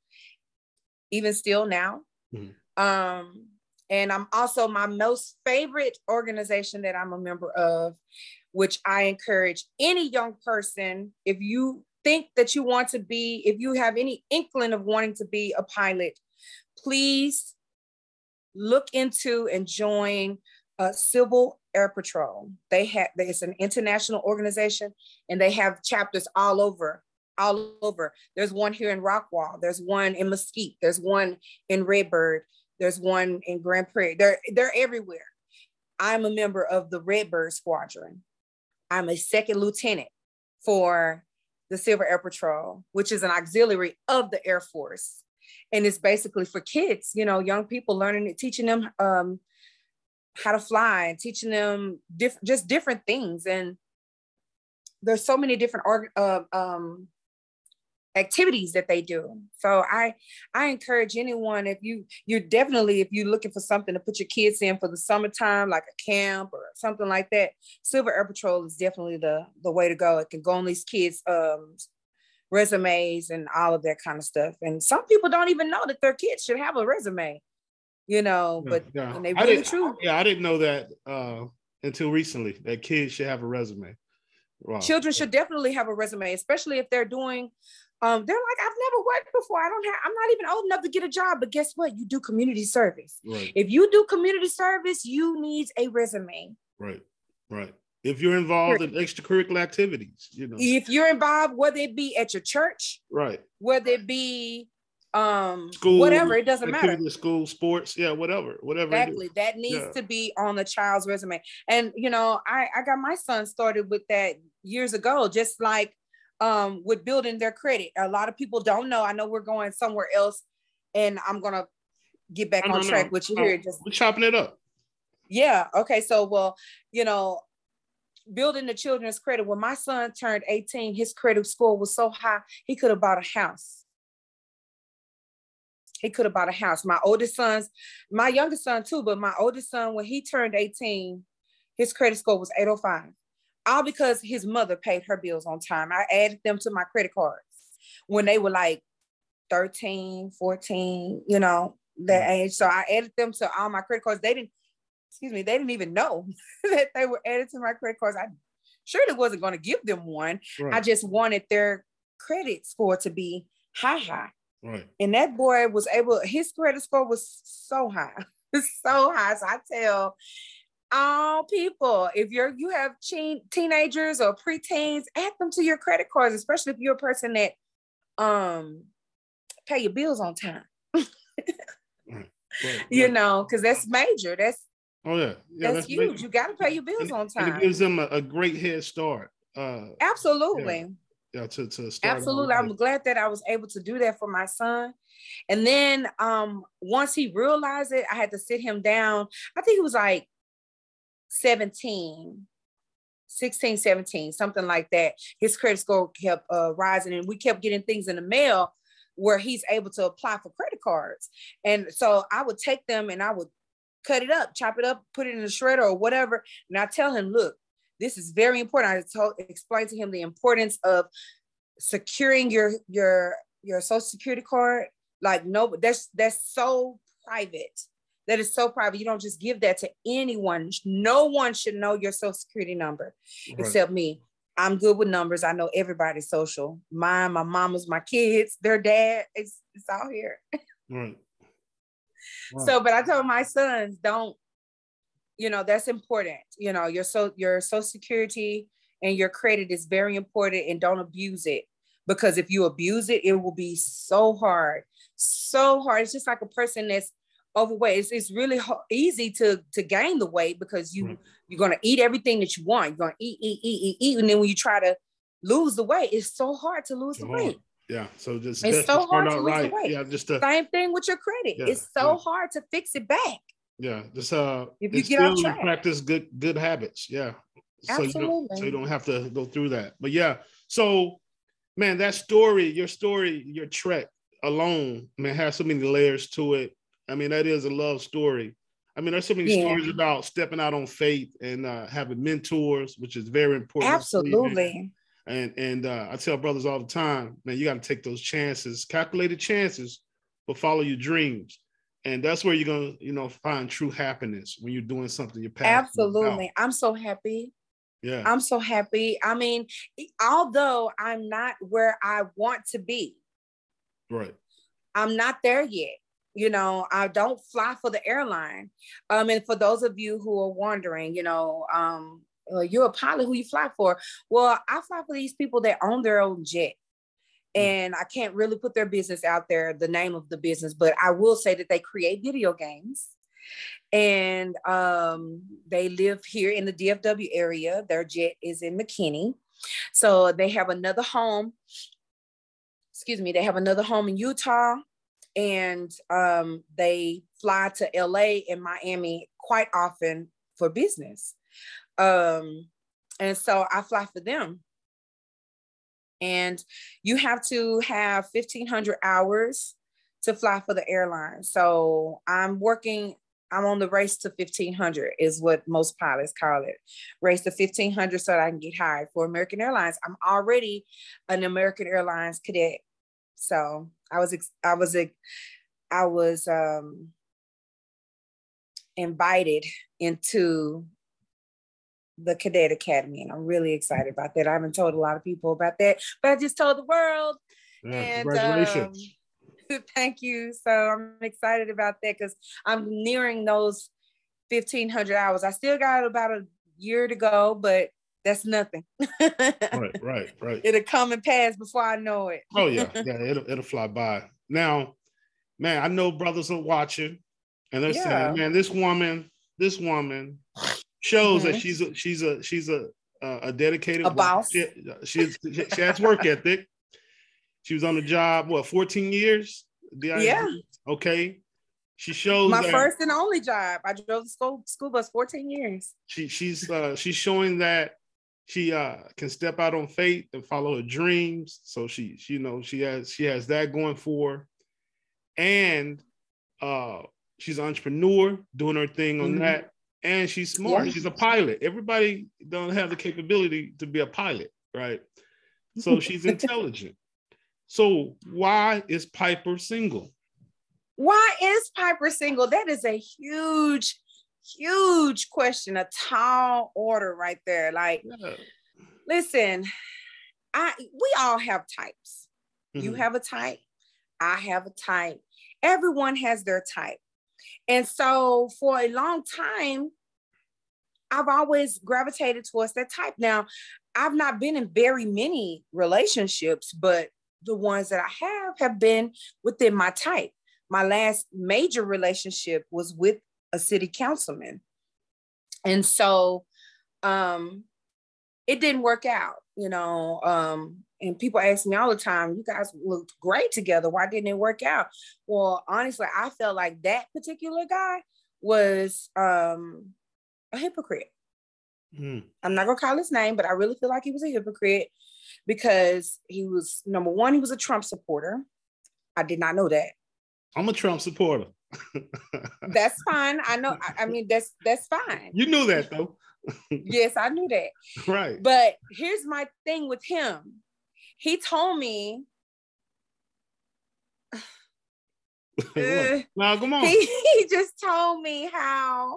S4: even still now. Mm-hmm. Um, and I'm also my most favorite organization that I'm a member of, which I encourage any young person, if you think that you want to be, if you have any inkling of wanting to be a pilot, please look into and join uh, Civil Air Patrol. They have, it's an international organization and they have chapters all over, all over. There's one here in Rockwall. There's one in Mesquite. There's one in Redbird. There's one in Grand Prairie. They're, they're everywhere. I'm a member of the Redbird Squadron. I'm a second lieutenant for the Civil Air Patrol, which is an auxiliary of the Air Force. And it's basically for kids, you know, young people learning it, teaching them um, how to fly and teaching them diff- just different things. And there's so many different org- uh, um, activities that they do. So I, I encourage anyone, if you, you're definitely, if you're looking for something to put your kids in for the summertime, like a camp or something like that, Civil Air Patrol is definitely the, the way to go. It can go on these kids' um, resumes and all of that kind of stuff. And some people don't even know that their kids should have a resume, you know, but
S3: yeah, yeah.
S4: and they
S3: I
S4: really true.
S3: Yeah, I didn't know that uh, until recently, that kids should have a resume. Wow.
S4: Children should definitely have a resume, especially if they're doing, um, they're like, I've never worked before. I don't have, I'm not even old enough to get a job, but guess what? You do community service.
S3: Right.
S4: If you do community service, you need a resume.
S3: Right, right. If you're involved in extracurricular activities, you know.
S4: If you're involved, whether it be at your church,
S3: right,
S4: whether it be um
S3: school,
S4: whatever, it doesn't matter.
S3: School, sports, yeah, whatever, whatever.
S4: Exactly. That needs
S3: yeah.
S4: to be on the child's resume. And you know, I, I got my son started with that years ago, just like um with building their credit. A lot of people don't know. I know we're going somewhere else, and I'm gonna get back no, on no, track no. with you no. here. Just
S3: we're chopping it up.
S4: Yeah. Okay. So well, you know, building the children's credit. When my son turned eighteen, his credit score was so high, he could have bought a house. He could have bought a house. My oldest son's, my youngest son too, but my oldest son, when he turned eighteen, his credit score was eight oh five. All because his mother paid her bills on time. I added them to my credit cards when they were like thirteen, fourteen, you know, that age. So I added them to all my credit cards. They didn't, excuse me, they didn't even know that they were added to my credit cards. I surely wasn't going to give them one. Right. I just wanted their credit score to be high, high.
S3: Right.
S4: And that boy was able, his credit score was so high, so high. So I tell all people, if you're, you have teen, teenagers or preteens, add them to your credit cards, especially if you're a person that um pay your bills on time. right. Right. You right. know, because that's major. That's
S3: Oh yeah, yeah
S4: that's, that's huge. Major. You got to pay your bills
S3: and,
S4: on time.
S3: And it gives them a, a great head start. Uh,
S4: Absolutely.
S3: Yeah, yeah to, to start.
S4: Absolutely. I'm glad that I was able to do that for my son. And then um, once he realized it, I had to sit him down. I think he was like seventeen. sixteen, seventeen, something like that. His credit score kept uh, rising, and we kept getting things in the mail where he's able to apply for credit cards. And so I would take them and I would cut it up, chop it up, put it in a shredder or whatever. And I tell him, look, this is very important. I told, explained to him the importance of securing your, your, your social security card. Like, no, that's, that's so private. That is so private. You don't just give that to anyone. No one should know your social security number right. except me. I'm good with numbers. I know everybody's social. Mine, my mama's, my kids, their dad. It's, it's all here.
S3: Right.
S4: Wow. So, but I told my sons, don't, you know, that's important. You know, your so your social security and your credit is very important, and don't abuse it, because if you abuse it, it will be so hard, so hard. It's just like a person that's overweight. It's, it's really ho- easy to to gain the weight because you right. you're gonna eat everything that you want. You're gonna eat, eat, eat, eat, eat, and then when you try to lose the weight, it's so hard to lose so the hard. weight.
S3: Yeah, so just
S4: it's so hard to lose
S3: right.
S4: the weight.
S3: Yeah, just to,
S4: same thing with your credit. Yeah, it's so yeah. hard to fix it back.
S3: Yeah, just uh,
S4: if you get off track,
S3: practice good good habits. Yeah, so
S4: absolutely.
S3: You don't, so you don't have to go through that. But yeah, so man, that story, your story, your trek alone, man, has so many layers to it. I mean, that is a love story. I mean, there's so many yeah. stories about stepping out on faith and uh, having mentors, which is very important.
S4: Absolutely.
S3: And and uh, I tell brothers all the time, man, you got to take those chances, calculated chances, but follow your dreams. And that's where you're going to, you know, find true happiness when you're doing something you're passionate
S4: Absolutely.
S3: about.
S4: I'm so happy.
S3: Yeah.
S4: I'm so happy. I mean, although I'm not where I want to be.
S3: Right.
S4: I'm not there yet. You know, I don't fly for the airline. Um, and for those of you who are wondering, you know, um, uh, you're a pilot, who you fly for? Well, I fly for these people that own their own jet. And I can't really put their business out there, the name of the business, but I will say that they create video games, and um, they live here in the D F W area. Their jet is in McKinney. So they have another home. Excuse me. They have another home in Utah, and um, they fly to L A and Miami quite often for business. Um, and so I fly for them. And you have to have fifteen hundred hours to fly for the airline. So I'm working, I'm on the race to fifteen hundred is what most pilots call it. Race to fifteen hundred so that I can get hired for American Airlines. I'm already an American Airlines cadet. So I was, I was, I was um, invited into the Cadet Academy, and I'm really excited about that. I haven't told a lot of people about that, but I just told the world.
S3: Yeah,
S4: and
S3: congratulations.
S4: Um, thank you. So I'm excited about that because I'm nearing those fifteen hundred hours. I still got about a year to go, but that's nothing.
S3: Right, right, right.
S4: It'll come and pass before I know it.
S3: Oh yeah, yeah, it'll it'll fly by. Now, man, I know brothers are watching, and they're yeah. saying, "Man, this woman, this woman." shows mm-hmm. that she's a she's a she's a a dedicated
S4: a boss.
S3: She, she's, she has work ethic. She was on the job what fourteen years?
S4: Yeah.
S3: Okay. She shows
S4: my
S3: that
S4: first and only job. I drove the school school bus fourteen years.
S3: She she's uh, she's showing that she uh, can step out on faith and follow her dreams. So she she you know she has she has that going for her, and uh, she's an entrepreneur doing her thing on mm-hmm. that. And she's smart. Yeah. She's a pilot. Everybody don't have the capability to be a pilot, right? So she's intelligent. So why is Piper single?
S4: Why is Piper single? That is a huge, huge question. A tall order right there. Like, yeah. listen, I we all have types. Mm-hmm. You have a type. I have a type. Everyone has their type. And so for a long time, I've always gravitated towards that type. Now, I've not been in very many relationships, but the ones that I have have been within my type. My last major relationship was with a city councilman. And so um, it didn't work out, you know, um, and people ask me all the time, you guys looked great together. Why didn't it work out? Well, honestly, I felt like that particular guy was um, a hypocrite.
S3: Mm.
S4: I'm not gonna call his name, but I really feel like he was a hypocrite because he was, number one, he was a Trump supporter. I did not know that.
S3: I'm a Trump supporter.
S4: That's fine. I know. I, I mean, that's that's fine.
S3: You knew that though.
S4: Yes, I knew that.
S3: Right.
S4: But here's my thing with him. He told me. uh,
S3: now, come on.
S4: He, he just told me how.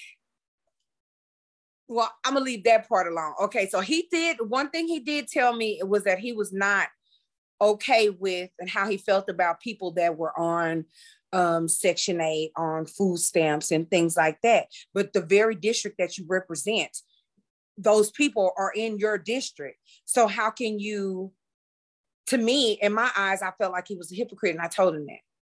S4: Well, I'm gonna leave that part alone. Okay, so he did one thing. He did tell me it was that he was not okay with and how he felt about people that were on um, Section eight, on food stamps and things like that. But the very district that you represent, those people are in your district. So how can you, to me, in my eyes, I felt like he was a hypocrite, and I told him that.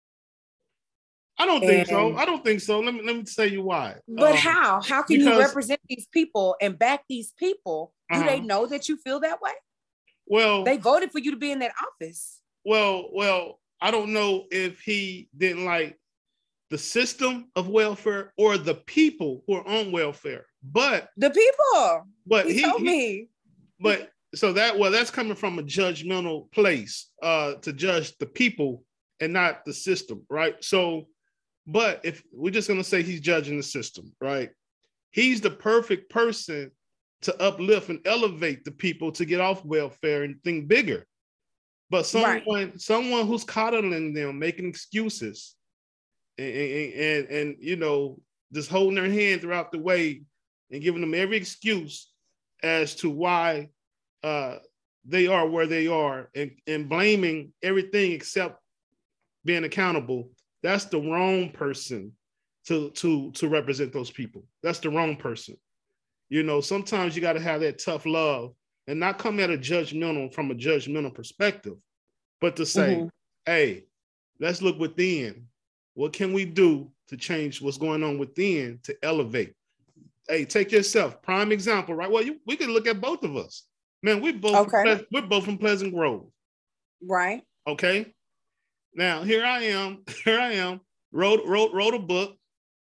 S3: I don't think and, so. I don't think so. Let me let me tell you why.
S4: But um, how? How can because, you represent these people and back these people? Do uh-huh. they know that you feel that way?
S3: Well,
S4: they voted for you to be in that office.
S3: Well, well, I don't know if he didn't like the system of welfare or the people who are on welfare, but
S4: the people.
S3: But
S4: he, he told he, me.
S3: But so that well, that's coming from a judgmental place uh, to judge the people and not the system, right? So. But if we're just going to say he's judging the system, right? He's the perfect person to uplift and elevate the people to get off welfare and think bigger. But someone, right. someone who's coddling them, making excuses and, and, and, and, you know, just holding their hand throughout the way and giving them every excuse as to why uh, they are where they are and, and blaming everything except being accountable. That's the wrong person to, to, to represent those people. That's the wrong person. You know, sometimes you got to have that tough love and not come at a judgmental from a judgmental perspective, but to say, mm-hmm. hey, let's look within. What can we do to change what's going on within to elevate? Hey, take yourself. Prime example, right? Well, you, we can look at both of us. Man, we both
S4: okay.
S3: from, we're both from Pleasant Grove.
S4: Right.
S3: Okay. Now, here I am, here I am, wrote, wrote, wrote a book,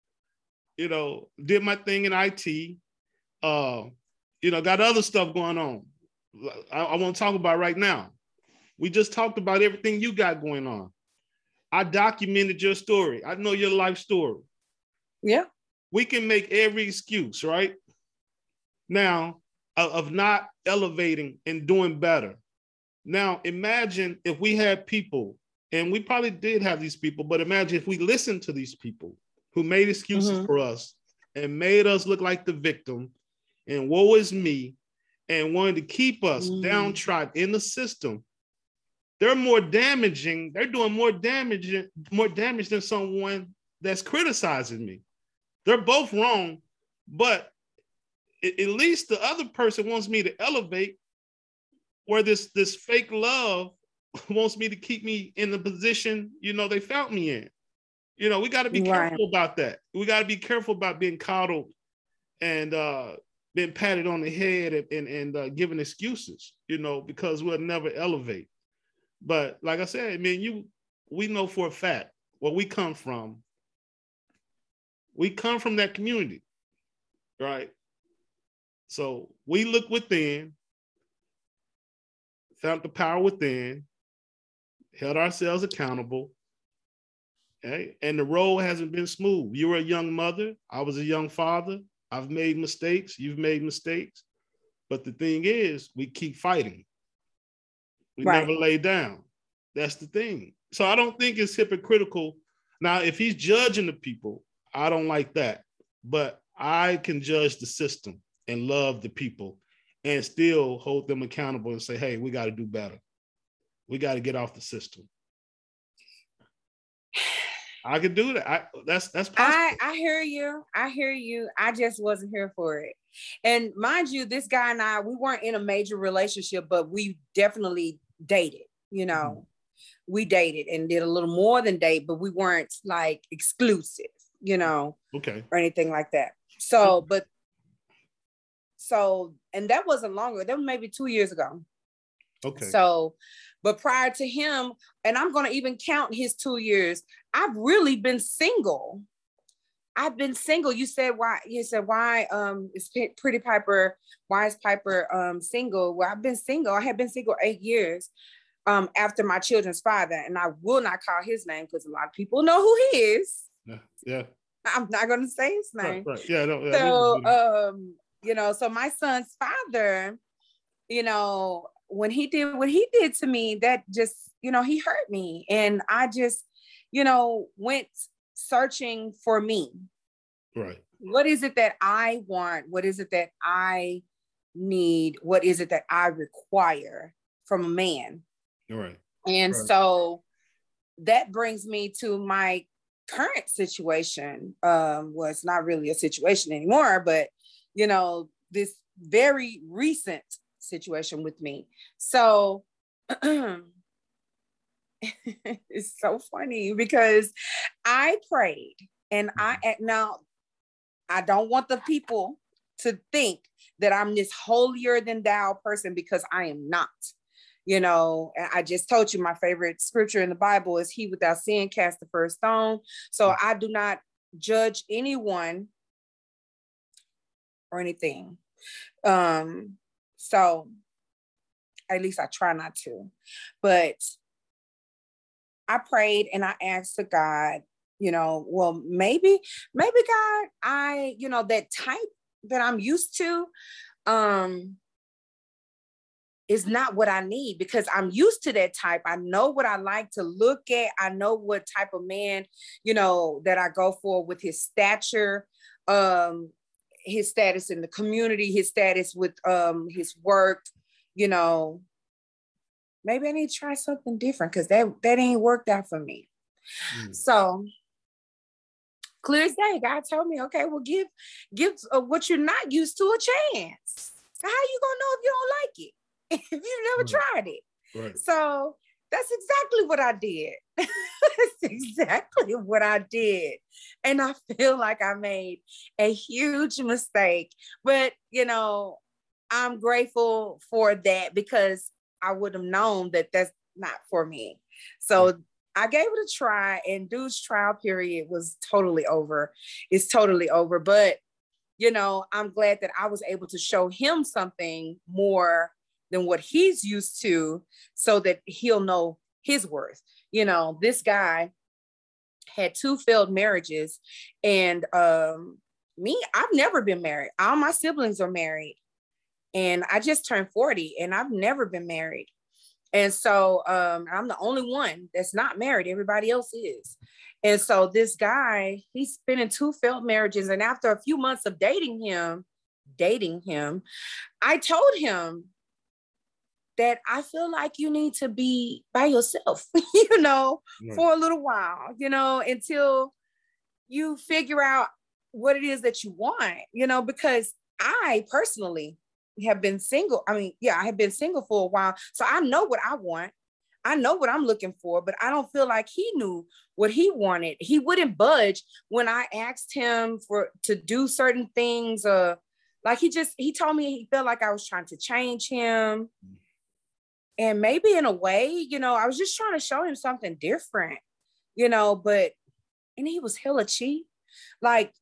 S3: you know, did my thing in I T, uh, you know, got other stuff going on. I, I won't talk about right now. We just talked about everything you got going on. I documented your story. I know your life story.
S4: Yeah.
S3: We can make every excuse, right? Now, of, of not elevating and doing better. Now, imagine if we had people, and we probably did have these people, but imagine if we listened to these people who made excuses mm-hmm. for us and made us look like the victim and woe is me and wanted to keep us mm. downtrodden in the system. They're more damaging. They're doing more damage, more damage than someone that's criticizing me. They're both wrong, but at least the other person wants me to elevate where this, this fake love wants me to keep me in the position, you know, they found me in. You know, we got to be right. careful about that. We got to be careful about being coddled and uh, being patted on the head and, and, and uh, giving excuses, you know, because we'll never elevate. But like I said, I mean, you, we know for a fact where we come from. We come from that community, right? So we look within, found the power within, held ourselves accountable, okay? And the road hasn't been smooth. You were a young mother. I was a young father. I've made mistakes. You've made mistakes. But the thing is, we keep fighting. We right. never lay down. That's the thing. So I don't think it's hypocritical. Now, if he's judging the people, I don't like that. But I can judge the system and love the people and still hold them accountable and say, hey, we got to do better. We got to get off the system. I could do that. I, that's that's possible.
S4: I, I hear you. I hear you. I just wasn't here for it. And mind you, this guy and I, we weren't in a major relationship, but we definitely dated, you know. Mm-hmm. We dated and did a little more than date, but we weren't like exclusive, you know,
S3: okay,
S4: or anything like that. So, but so, and that wasn't longer. That was maybe two years ago.
S3: Okay.
S4: So, but prior to him, and I'm going to even count his two years, I've really been single. I've been single. You said why? You said why? Um, is Pretty Piper? Why is Piper um single? Well, I've been single. I have been single eight years. Um, after my children's father, and I will not call his name because a lot of people know who he is.
S3: Yeah. Yeah.
S4: I'm not going to say his name.
S3: Right. right. Yeah. No, yeah,
S4: so, um, you know, so my son's father, you know, when he did what he did to me, that just, you know, he hurt me, and I just, you know, went searching for me.
S3: Right.
S4: What is it that I want? What is it that I need? What is it that I require from a man?
S3: Right.
S4: And
S3: right.
S4: so that brings me to my current situation. Um, well, it's not really a situation anymore, but, you know, this very recent situation with me. So it's so funny because I prayed, and I now I don't want the people to think that I'm this holier than thou person, because I am not. You know, I just told you my favorite scripture in the Bible is he without sin cast the first stone. So I do not judge anyone or anything. Um, so at least I try not to. But I prayed and I asked to God, you know, well, maybe, maybe God, I, you know, that type that I'm used to, um, is not what I need, because I'm used to that type. I know what I like to look at. I know what type of man, you know, that I go for with his stature, um, his status in the community, his status with um, his work, you know. Maybe I need to try something different, because that, that ain't worked out for me. Mm. So clear as day, God told me, okay, well, give, give uh, what you're not used to a chance. How you gonna know if you don't like it if you never right. tried it? Right. So that's exactly what I did. That's exactly what I did. And I feel like I made a huge mistake. But, you know, I'm grateful for that, because I would have known that that's not for me. So right. I gave it a try, and dude's trial period was totally over. It's totally over. But, you know, I'm glad that I was able to show him something more than what he's used to, so that he'll know his worth. You know, this guy had two failed marriages, and um, me, I've never been married. All my siblings are married, and I just turned forty, and I've never been married. And so um, I'm the only one that's not married. Everybody else is. And so this guy, he's been in two failed marriages. And after a few months of dating him, dating him, I told him that I feel like you need to be by yourself, you know, right. for a little while, you know, until you figure out what it is that you want, you know, because I personally have been single. I mean, yeah, I have been single for a while. So I know what I want. I know what I'm looking for, but I don't feel like he knew what he wanted. He wouldn't budge when I asked him for to do certain things. Uh, like he just, he told me he felt like I was trying to change him. And maybe in a way, you know, I was just trying to show him something different, you know, but, and he was hella cheap. Like,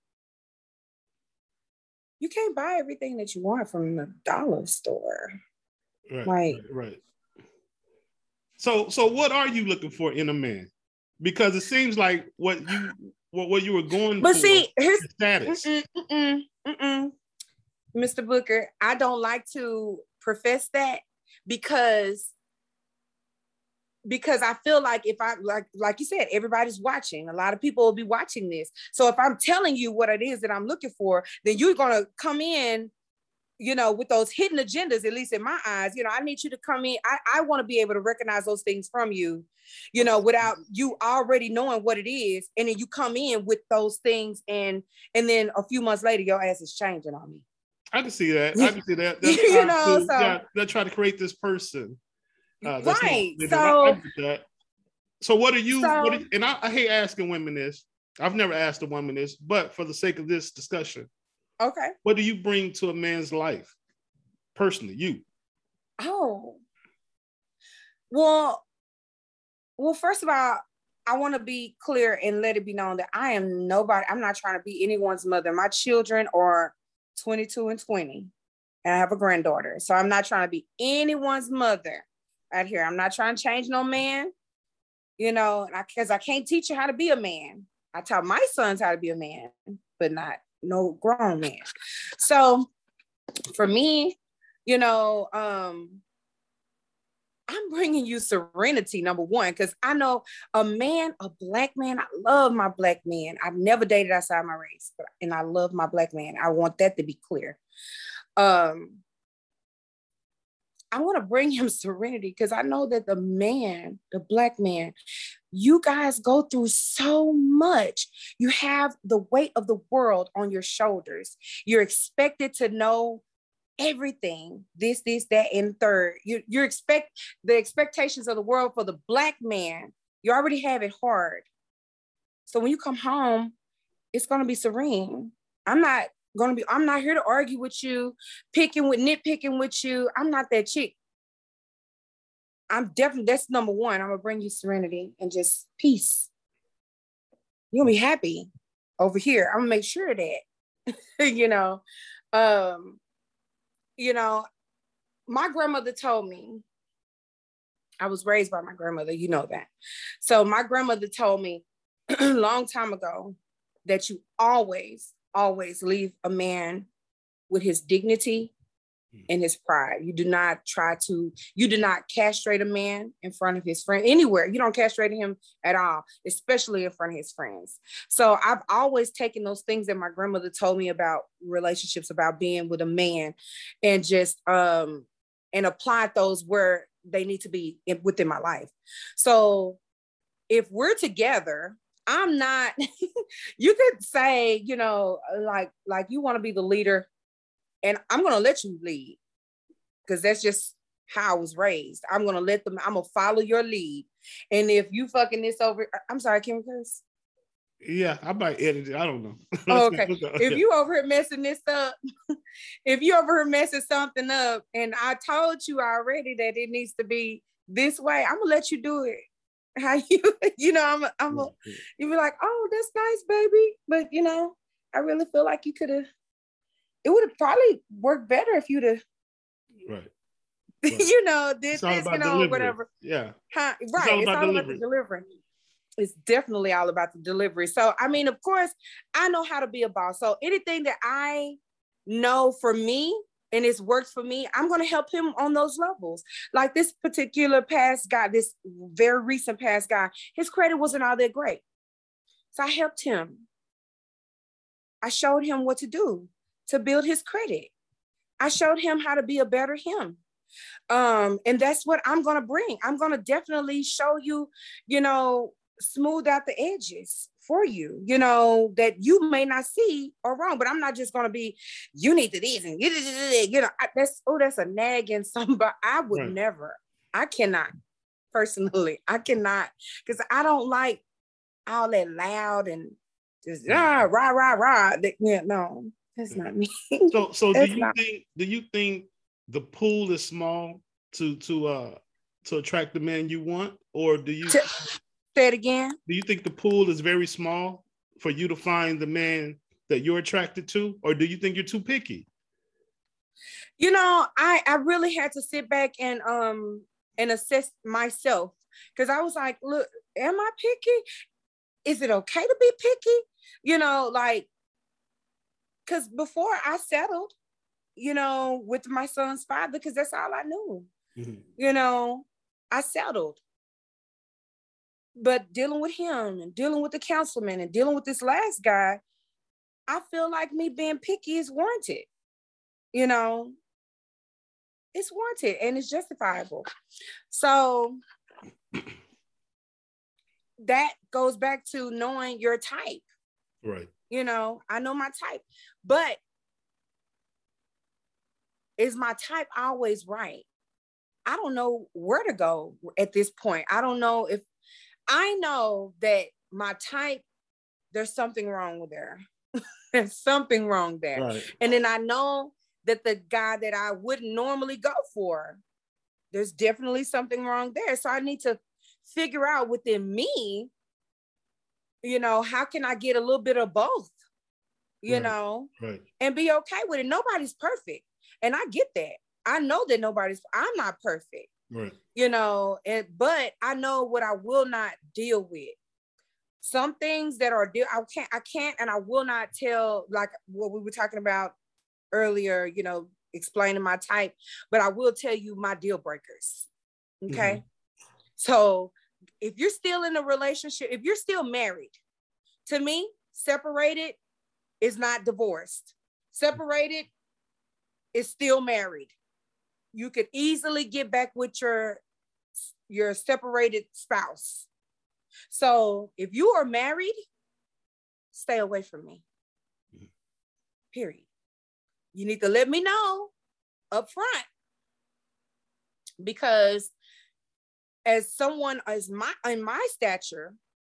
S4: you can't buy everything that you want from the dollar store.
S3: Right,
S4: like,
S3: right, right. So, so what are you looking for in a man? Because it seems like what you, what, what you were going
S4: but
S3: for.
S4: But see, his
S3: status.
S4: Mm-mm, mm-mm, mm-mm. Mister Booker, I don't like to profess that, because because I feel like if I, like, like you said, everybody's watching. A lot of people will be watching this. So if I'm telling you what it is that I'm looking for, then you're going to come in, you know, with those hidden agendas, at least in my eyes. You know, I need you to come in. I, I want to be able to recognize those things from you, you know, without you already knowing what it is. And then you come in with those things, and and then a few months later, your ass is changing on me.
S3: I can see that. I can see that. They're
S4: you know,
S3: to,
S4: so
S3: yeah, they're trying to create this person. Uh,
S4: right.
S3: Not,
S4: so,
S3: that. so what are you,
S4: so,
S3: what are you and I, I hate asking women this. I've never asked a woman this, but for the sake of this discussion,
S4: okay.
S3: What do you bring to a man's life? Personally, you.
S4: Oh. Well, well, first of all, I want to be clear and let it be known that I am nobody. I'm not trying to be anyone's mother. My children are twenty-two and twenty, and I have a granddaughter. So I'm not trying to be anyone's mother out here. I'm not trying to change no man, you know, because I, I can't teach you how to be a man. I taught my sons how to be a man, but not no grown man. So for me, you know, um, I'm bringing you serenity, number one, because I know a man, a black man, I love my black man. I've never dated outside my race, but, and I love my black man. I want that to be clear. Um, I want to bring him serenity because I know that the man, the black man, you guys go through so much. You have the weight of the world on your shoulders. You're expected to know everything, this, this, that, and third. You you expect the expectations of the world for the black man. You already have it hard. So when you come home, it's gonna be serene. I'm not gonna be, I'm not here to argue with you, picking with nitpicking with you. I'm not that chick. I'm definitely, that's number one. I'm gonna bring you serenity and just peace. You'll be happy over here. I'm gonna make sure of that. you know. Um, You know, my grandmother told me, I was raised by my grandmother, you know that. So my grandmother told me a long time ago that you always, always leave a man with his dignity and his pride. You do not try to, you do not castrate a man in front of his friend anywhere. You don't castrate him at all, especially in front of his friends. So I've always taken those things that my grandmother told me about relationships, about being with a man, and just, um, and applied those where they need to be in, within my life. So if we're together, I'm not, you could say, you know, like, like you want to be the leader, and I'm going to let you lead because that's just how I was raised. I'm going to let them, I'm going to follow your lead. And if you fucking this over, I'm sorry, can we curse?
S3: Yeah, I might edit it. I don't know.
S4: Oh, okay. If you over here messing this up, if you over here messing something up, and I told you already that it needs to be this way, I'm going to let you do it. How you, you know, I'm, I'm, a, you be like, oh, that's nice, baby. But, you know, I really feel like you could have, it would have probably worked better if you'd have,
S3: right.
S4: right. you know, did
S3: it's all
S4: this,
S3: about
S4: you know,
S3: delivery.
S4: whatever.
S3: Yeah.
S4: Huh? Right.
S3: It's all,
S4: it's
S3: about,
S4: all
S3: delivery.
S4: about the delivery. It's definitely all about the delivery. So, I mean, of course, I know how to be a boss. So anything that I know for me and it's worked for me, I'm going to help him on those levels. Like this particular past guy, this very recent past guy, his credit wasn't all that great. So I helped him. I showed him what to do to build his credit. I showed him how to be a better him. Um, and that's what I'm going to bring. I'm going to definitely show you, you know, smooth out the edges for you, you know, that you may not see or wrong, but I'm not just going to be, you need to this and you know, that's, oh, that's a nag and somebody. I would right. never, I cannot personally, I cannot, because I don't like all that loud and just rah, rah, rah, rah. Yeah, no, that's not me.
S3: So, so do you not- think, do you think the pool is small to, to, uh, to attract the man you want? Or do you,
S4: to, say it again?
S3: Do you think the pool is very small for you to find the man that you're attracted to? Or do you think you're too picky?
S4: You know, I, I really had to sit back and, um, and assess myself. Cause I was like, look, am I picky? Is it okay to be picky? You know, like, cause before I settled, you know, with my son's father, because that's all I knew. Mm-hmm. You know, I settled. But dealing with him and dealing with the councilman and dealing with this last guy, I feel like me being picky is warranted. You know, it's warranted and it's justifiable. So that goes back to knowing your type.
S3: Right.
S4: You know, I know my type, but is my type always right? I don't know where to go at this point. I don't know if, I know that my type, there's something wrong with there. There's something wrong there. Right. And then I know that the guy that I wouldn't normally go for, there's definitely something wrong there. So I need to figure out within me You know, how can I get a little bit of both? You
S3: right.
S4: know,
S3: right.
S4: and be okay with it. Nobody's perfect. And I get that. I know that nobody's, I'm not perfect.
S3: Right.
S4: You know, and but I know what I will not deal with. Some things that are deal, I can't, I can't, and I will not tell, like what we were talking about earlier, you know, explaining my type, but I will tell you my deal breakers. Okay. Mm-hmm. So if you're still in a relationship, if you're still married, to me, separated is not divorced. Separated is still married. You could easily get back with your, your separated spouse. So if you are married, stay away from me. Period. You need to let me know up front, because as someone as my in my stature,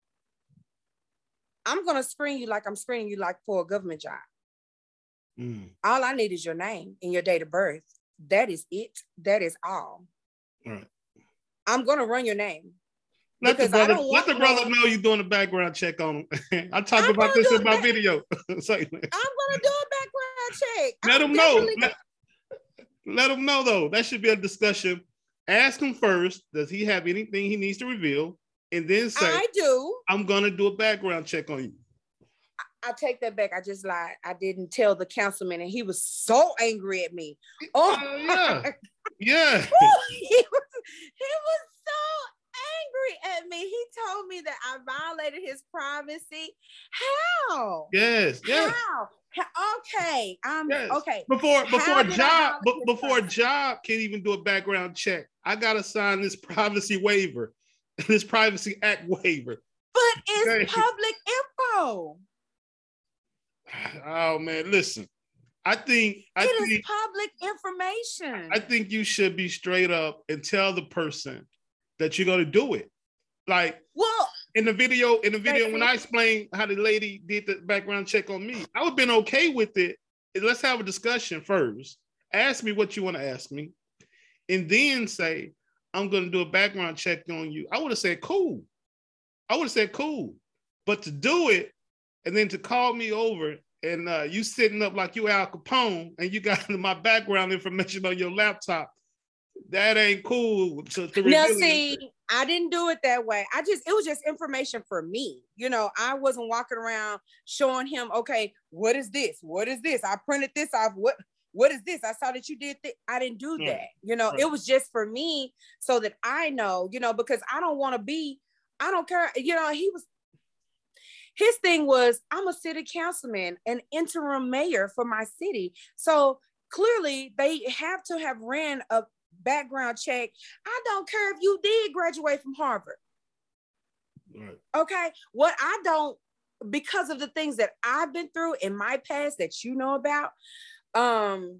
S4: I'm gonna screen you like I'm screening you like for a government job. Mm. All I need is your name and your date of birth. That is it. That is all. All right. I'm gonna run your name.
S3: Let the brother, let the brother know you're doing a background check on him. I talked I'm about this in my video.
S4: So, I'm gonna do a background check.
S3: Let him know. Let, let him know though. That should be a discussion. Ask him first, does he have anything he needs to reveal? And then say,
S4: I do.
S3: I'm gonna do a background check on you.
S4: I, I take that back. I just lied. I didn't tell the councilman, and he was so angry at me. Oh uh,
S3: yeah. Yeah.
S4: he was he was so angry at me. He told me that I violated his privacy. How?
S3: Yes, yes.
S4: How? Okay. Um, yes. Okay.
S3: Before before a job, b- before a job can even do a background check, I gotta sign this privacy waiver, this Privacy Act waiver.
S4: But it's okay. Public info.
S3: Oh man, listen. I think I
S4: it
S3: think,
S4: is public information.
S3: I think you should be straight up and tell the person that you're gonna do it. Like,
S4: well,
S3: in the video, in the video, when I explained how the lady did the background check on me, I would have been okay with it. Let's have a discussion first. Ask me what you want to ask me, and then say, I'm gonna do a background check on you. I would have said, cool. I would have said, cool. But to do it, and then to call me over, and uh, you sitting up like you Al Capone, and you got my background information on your laptop, that ain't cool. To, to
S4: now, see, I didn't do it that way. I just, it was just information for me. You know, I wasn't walking around showing him, okay, what is this? What is this? I printed this off. What, what is this? I saw that you did that. I didn't do that. Right. You know, right. It was just for me so that I know, you know, because I don't want to be, I don't care. You know, he was, his thing was, I'm a city councilman, an interim mayor for my city. So clearly they have to have ran a background check. I don't care if you did graduate from Harvard. Right. Okay. What I don't, because of the things that I've been through in my past that you know about, um,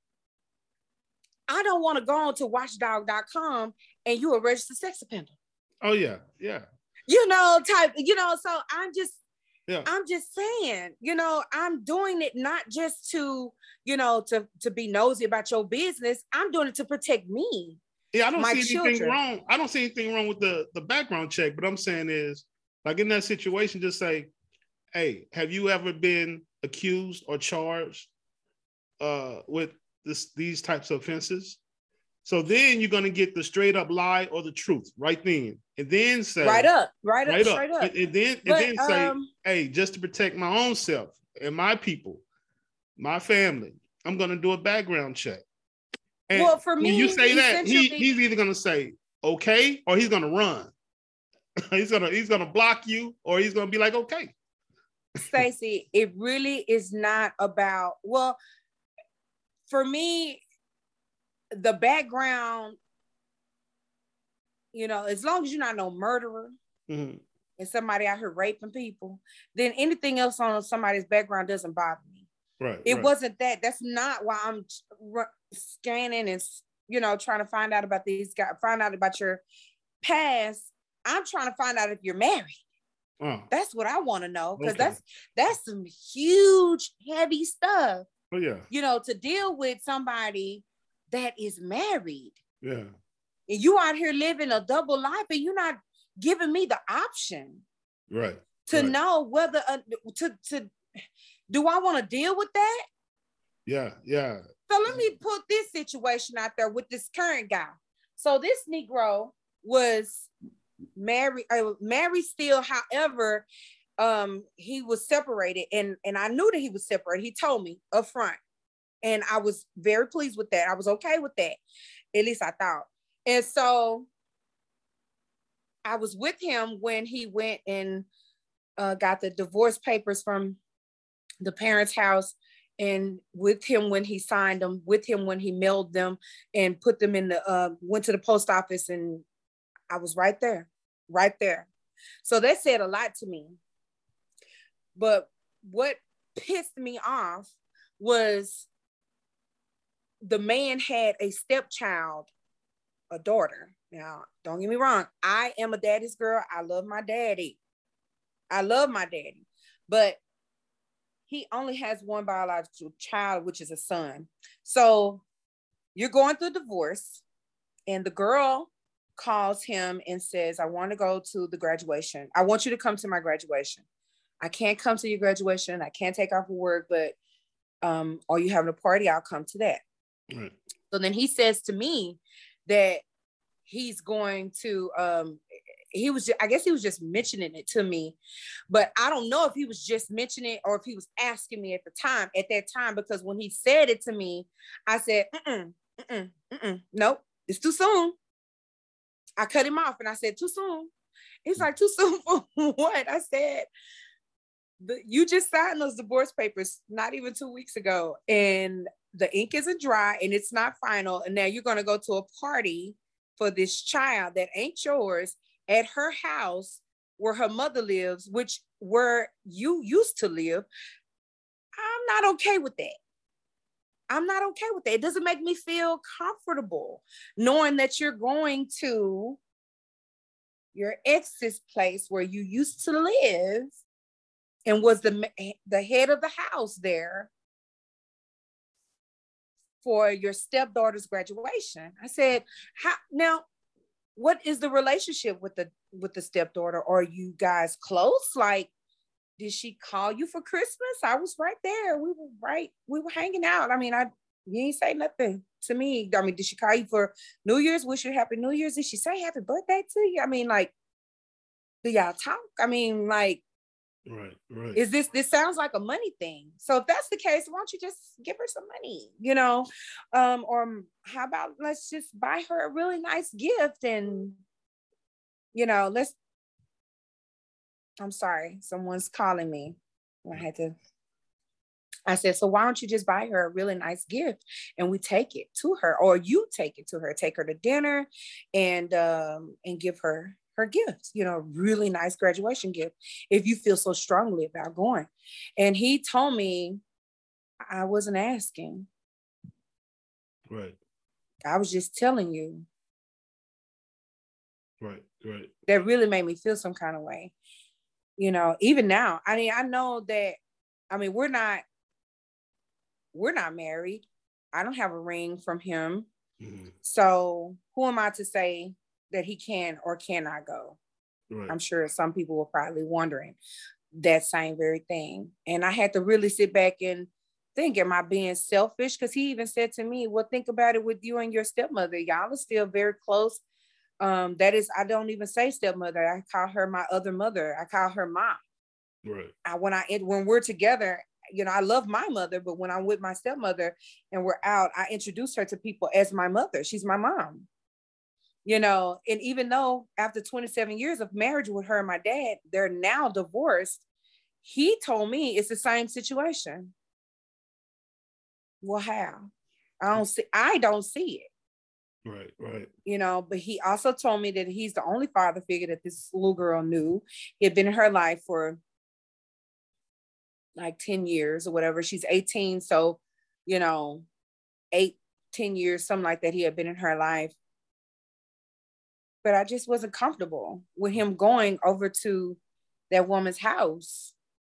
S4: I don't want to go on to watchdog dot com and you a registered sex offender.
S3: Oh yeah. Yeah.
S4: You know, type, you know, so I'm just,
S3: yeah.
S4: I'm just saying, you know, I'm doing it not just to, you know, to, to be nosy about your business. I'm doing it to protect me.
S3: Yeah, I don't see anything children. wrong. I don't see anything wrong with the, the background check, but I'm saying is, like in that situation, just say, hey, have you ever been accused or charged uh, with this, these types of offenses? So then you're going to get the straight up lie or the truth right then. And then say,
S4: right up, right up,
S3: right
S4: straight up.
S3: up. And, and then, but, and then say, um, hey, just to protect my own self and my people, my family, I'm going to do a background check. And
S4: well, for me,
S3: when you say that, he, he's either going to say, okay, or he's going to run. he's going to, he's going to block you, or he's going to be like, okay.
S4: Stacey, it really is not about, well, for me, the background, you know, as long as you're not no murderer mm-hmm. and somebody out here raping people, then anything else on somebody's background doesn't bother me.
S3: Right.
S4: It
S3: right.
S4: wasn't that. That's not why I'm scanning and, you know, trying to find out about these guys, find out about your past. I'm trying to find out if you're married. Oh. That's what I want to know, because okay. that's that's some huge, heavy stuff.
S3: Oh yeah.
S4: You know, to deal with somebody that is married.
S3: Yeah.
S4: And you out here living a double life, and you're not giving me the option.
S3: Right.
S4: to
S3: right.
S4: know whether uh, to to do I want to deal with that?
S3: Yeah, yeah.
S4: So let me put this situation out there with this current guy. So this Negro was married, uh, married still. However, um, he was separated, and and I knew that he was separated. He told me up front, and I was very pleased with that. I was okay with that, at least I thought. And so I was with him when he went and uh, got the divorce papers from the parents' house, and with him when he signed them, with him when he mailed them and put them in the, uh, went to the post office, and I was right there, right there. So that said a lot to me. But what pissed me off was the man had a stepchild, a daughter. Now, don't get me wrong. I am a daddy's girl. I love my daddy. I love my daddy. But he only has one biological child, which is a son. So you're going through divorce, and the girl calls him and says, I want to go to the graduation. I want you to come to my graduation. I can't come to your graduation. I can't take off of work, but um, are you having a party? I'll come to that. Right. So then he says to me that he's going to, um, he was, I guess he was just mentioning it to me, but I don't know if he was just mentioning it or if he was asking me at the time, at that time, because when he said it to me, I said, mm-mm, mm-mm, mm-mm, nope, it's too soon. I cut him off and I said, too soon. He's like, too soon for what? I said, the, you just signed those divorce papers not even two weeks ago, and the ink isn't dry and it's not final. And now you're going to go to a party for this child that ain't yours at her house where her mother lives, which where you used to live. I'm not okay with that. I'm not okay with that. It doesn't make me feel comfortable knowing that you're going to your ex's place where you used to live and was the, the head of the house there for your stepdaughter's graduation. I said, how now, what is the relationship with the with the stepdaughter? Are you guys close? Like, did she call you for Christmas? I was right there. We were right, we were hanging out. I mean, I you ain't say nothing to me. I mean, did she call you for New Year's? Wish you happy New Year's? Did she say happy birthday to you? I mean, like, do y'all talk? I mean, like,
S3: right, right.
S4: Is this, this sounds like a money thing. So if that's the case, why don't you just give her some money, you know? Um, or how about let's just buy her a really nice gift and, you know, let's, I'm sorry, someone's calling me. I had to, I said, so why don't you just buy her a really nice gift and we take it to her, or you take it to her, take her to dinner and, um, and give her her gift, you know, really nice graduation gift, if you feel so strongly about going. And he told me I wasn't asking.
S3: Right.
S4: I was just telling you.
S3: Right, right.
S4: That really made me feel some kind of way. You know, even now, I mean, I know that, I mean, we're not, we're not married. I don't have a ring from him. Mm-hmm. So who am I to say that he can or cannot go? Right. I'm sure some people were probably wondering that same very thing. And I had to really sit back and think, am I being selfish? Because he even said to me, well, think about it with you and your stepmother. Y'all are still very close. Um, that is, I don't even say stepmother. I call her my other mother. I call her mom. Right. I, when I, when we're together, you know, I love my mother, but when I'm with my stepmother and we're out, I introduce her to people as my mother. She's my mom. You know, and even though after twenty-seven years of marriage with her and my dad, they're now divorced, he told me it's the same situation. Well, how? I don't see, I don't see it.
S3: Right, right.
S4: You know, but he also told me that he's the only father figure that this little girl knew. He had been in her life for like ten years or whatever. She's eighteen. So, you know, eight, ten years, something like that. He had been in her life. But I just wasn't comfortable with him going over to that woman's house.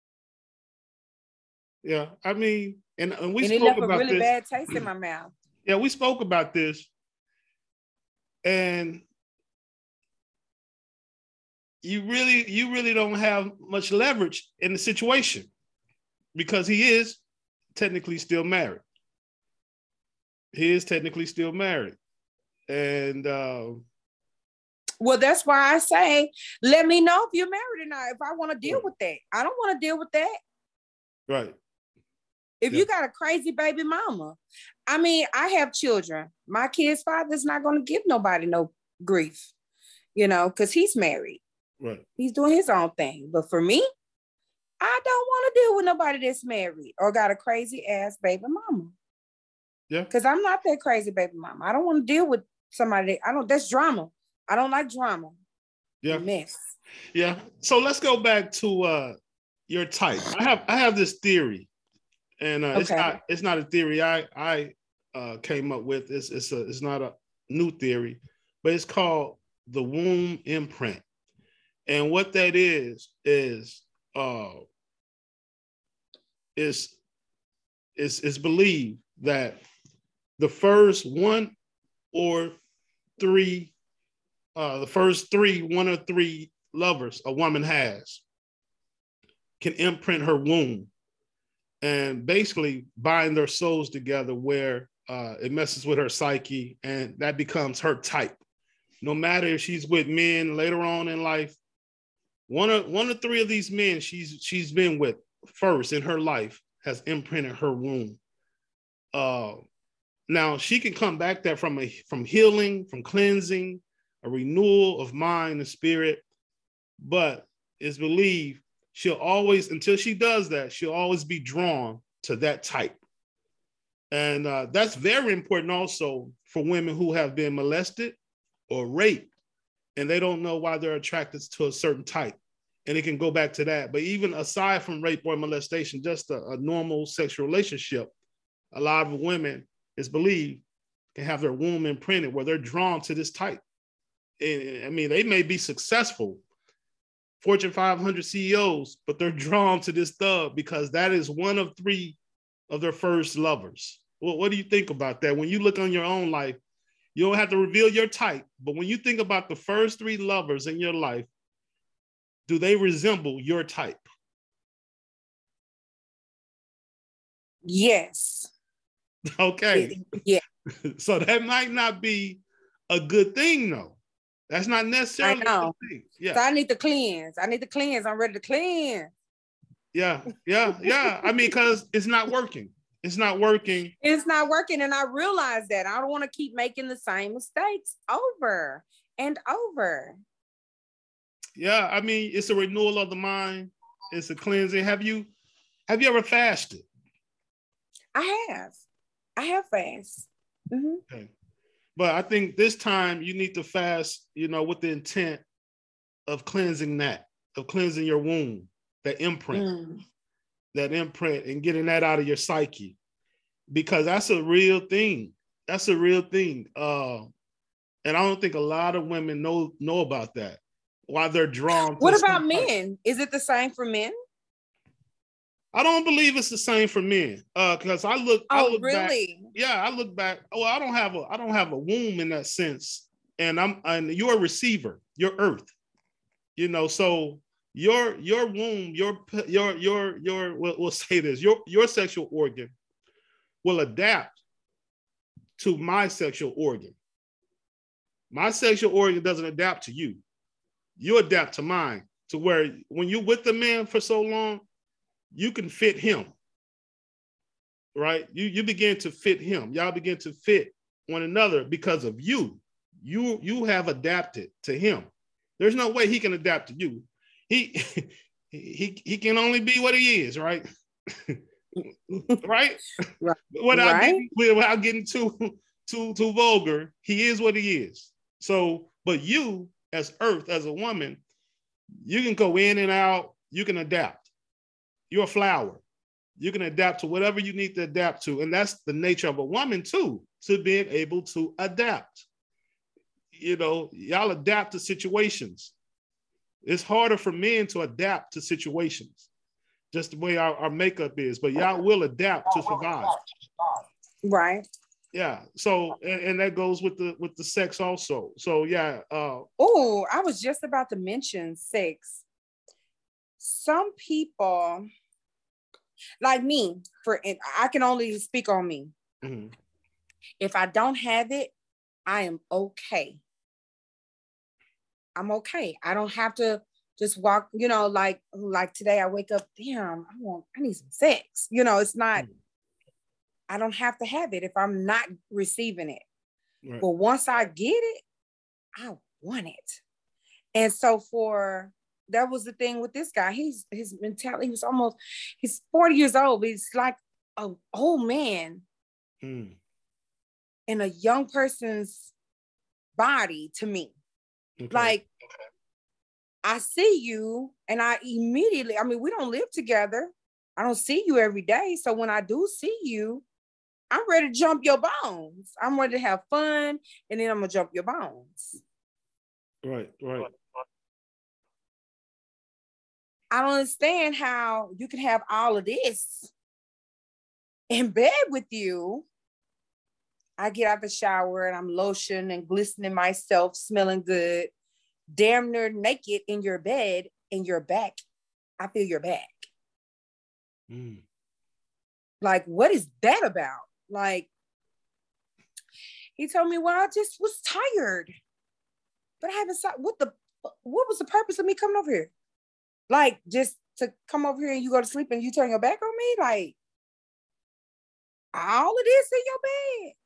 S3: Yeah, I mean, and, and we
S4: and
S3: spoke
S4: it left
S3: about
S4: a really
S3: this.
S4: bad taste in my mouth.
S3: Yeah, we spoke about this. And you really, you really don't have much leverage in the situation because he is technically still married. He is technically still married. And uh,
S4: well, that's why I say, let me know if you're married or not, if I want to deal right. with that. I don't want to deal with that.
S3: Right.
S4: If yep. you got a crazy baby mama, I mean, I have children. My kid's father's not going to give nobody no grief, you know, because he's married.
S3: Right.
S4: He's doing his own thing. But for me, I don't want to deal with nobody that's married or got a crazy ass baby mama.
S3: Yeah.
S4: Because I'm not that crazy baby mama. I don't want to deal with somebody that, I don't, that's drama. I don't like drama.
S3: Yeah.
S4: Mess.
S3: Yeah. So let's go back to uh, your type. I have I have this theory. And uh, okay. it's not it's not a theory I I uh, came up with. It's it's a it's not a new theory, but it's called the womb imprint. And what that is is uh, is is is believed that the first one or three, uh, the first three, one or three lovers a woman has can imprint her womb. And basically bind their souls together where uh, it messes with her psyche and that becomes her type. No matter if she's with men later on in life, one or one or three of these men she's she's been with first in her life has imprinted her womb. Uh, now she can come back there from a from healing, from cleansing, a renewal of mind and spirit, but it's believed she'll always, until she does that, she'll always be drawn to that type. And uh, that's very important also for women who have been molested or raped, and they don't know why they're attracted to a certain type. And it can go back to that. But even aside from rape or molestation, just a, a normal sexual relationship, a lot of women, it's believed, can have their womb imprinted where they're drawn to this type. And, I mean, they may be successful, Fortune five hundred C E Os, but they're drawn to this thug because that is one of three of their first lovers. Well, what do you think about that? When you look on your own life, you don't have to reveal your type, but when you think about the first three lovers in your life, do they resemble your type?
S4: Yes.
S3: Okay.
S4: Yeah.
S3: So that might not be a good thing, though. That's not necessarily
S4: I know.
S3: a good thing. Yeah.
S4: So I need to cleanse. I need to cleanse. I'm ready to cleanse.
S3: Yeah, yeah, yeah. I mean, because it's not working. It's not working.
S4: It's not working. And I realize that. I don't want to keep making the same mistakes over and over.
S3: Yeah, I mean, it's a renewal of the mind. It's a cleansing. Have you have you ever fasted?
S4: I have. I have fasted. Mm-hmm.
S3: Okay. But I think this time you need to fast, you know, with the intent of cleansing that, of cleansing your womb, that imprint, mm. that imprint, and getting that out of your psyche, because that's a real thing. That's a real thing. Uh, and I don't think a lot of women know know about that. Why they're drawn.
S4: What about men? Is it the same for men?
S3: I don't believe it's the same for men. Uh, because I look.
S4: Oh,
S3: I look
S4: really?
S3: Back, yeah, I look back. Oh, I don't have a. I don't have a womb in that sense. And I'm. And you're a receiver. You're earth. You know. So your your womb, your your your your. We'll, we'll say this. Your your sexual organ will adapt to my sexual organ. My sexual organ doesn't adapt to you. You adapt to mine. To where when you're with the man for so long, you can fit him, right? You, you begin to fit him. Y'all begin to fit one another because of you. You, you have adapted to him. There's no way he can adapt to you. He, he, he can only be what he is, right? Right?
S4: Right.
S3: Without,
S4: right?
S3: Getting, without getting too, too, too vulgar, he is what he is. So, but you as earth, as a woman, you can go in and out, you can adapt. You're a flower. You can adapt to whatever you need to adapt to. And that's the nature of a woman too, to being able to adapt. You know, y'all adapt to situations. It's harder for men to adapt to situations, just the way our, our makeup is, but y'all will adapt to survive.
S4: Right.
S3: Yeah. So and, and that goes with the with the sex also. So yeah. Uh,
S4: oh, I was just about to mention sex. Some people, like me, for I can only speak on me. Mm-hmm. If I don't have it, I am okay. I'm okay. I don't have to just walk, you know, like like today I wake up, damn, I want, I need some sex. You know, it's not, mm-hmm. I don't have to have it if I'm not receiving it. Right. But once I get it, I want it. And so for, that was the thing with this guy. He's, his mentality, he was almost, he's forty years old, but he's like an old man mm. in a young person's body to me. Okay. Like, I see you and I immediately, I mean, we don't live together. I don't see you every day. So when I do see you, I'm ready to jump your bones. I'm ready to have fun, and then I'm gonna jump your bones.
S3: Right, right.
S4: I don't understand how you can have all of this in bed with you. I get out the shower and I'm lotion and glistening myself, smelling good, damn near naked in your bed, and your back. I feel your back. Mm. Like, what is that about? Like, he told me, well, I just was tired, but I haven't saw what the, what was the purpose of me coming over here? Like, just to come over here and you go to sleep and you turn your back on me? Like, all of this in your bed?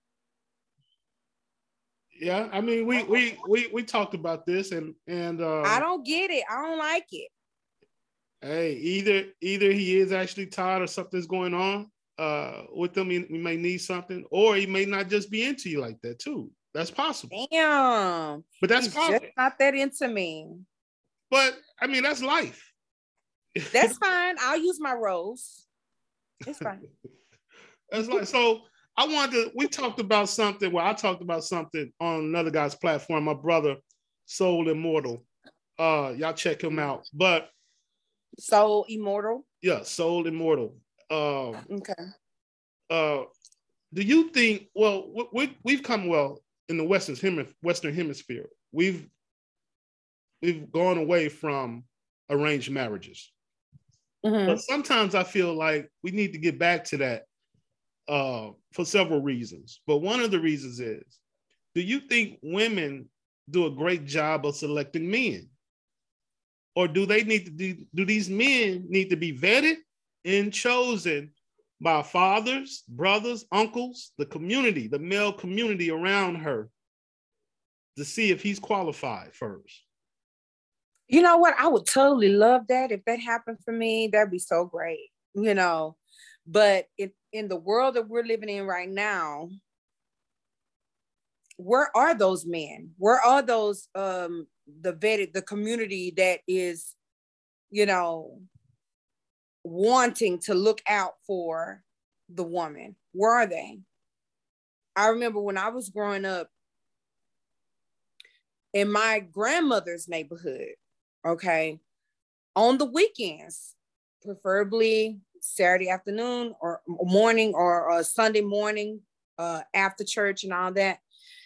S3: Yeah, I mean, we we we we talked about this, and and uh,
S4: I don't get it. I don't like it.
S3: Hey, either either he is actually tired or something's going on uh with them. He, he may need something, or he may not just be into you like that too. That's possible.
S4: Damn,
S3: but that's
S4: He's just not that into me.
S3: But I mean, that's life.
S4: That's fine. I'll use my rose. It's fine.
S3: That's like, so I wanted to, we talked about something, well, I talked about something on another guy's platform, my brother, Soul Immortal. Uh, y'all check him out. But
S4: Soul Immortal?
S3: Yeah, Soul Immortal. Um,
S4: okay.
S3: Uh, do you think, well, we, we've come, well, in the Western Hemisphere, Western Hemisphere, we've, we've gone away from arranged marriages. Mm-hmm. But sometimes I feel like we need to get back to that uh, for several reasons. But one of the reasons is, do you think women do a great job of selecting men? Or do they need to do, do these men need to be vetted and chosen by fathers, brothers, uncles, the community, the male community around her, to see if he's qualified first?
S4: You know what? I would totally love that. If that happened for me, that'd be so great, you know. But in, in the world that we're living in right now, where are those men? Where are those, um, the vetted, the community that is, you know, wanting to look out for the woman? Where are they? I remember when I was growing up in my grandmother's neighborhood, okay, on the weekends, preferably Saturday afternoon or morning or, or Sunday morning uh, after church and all that,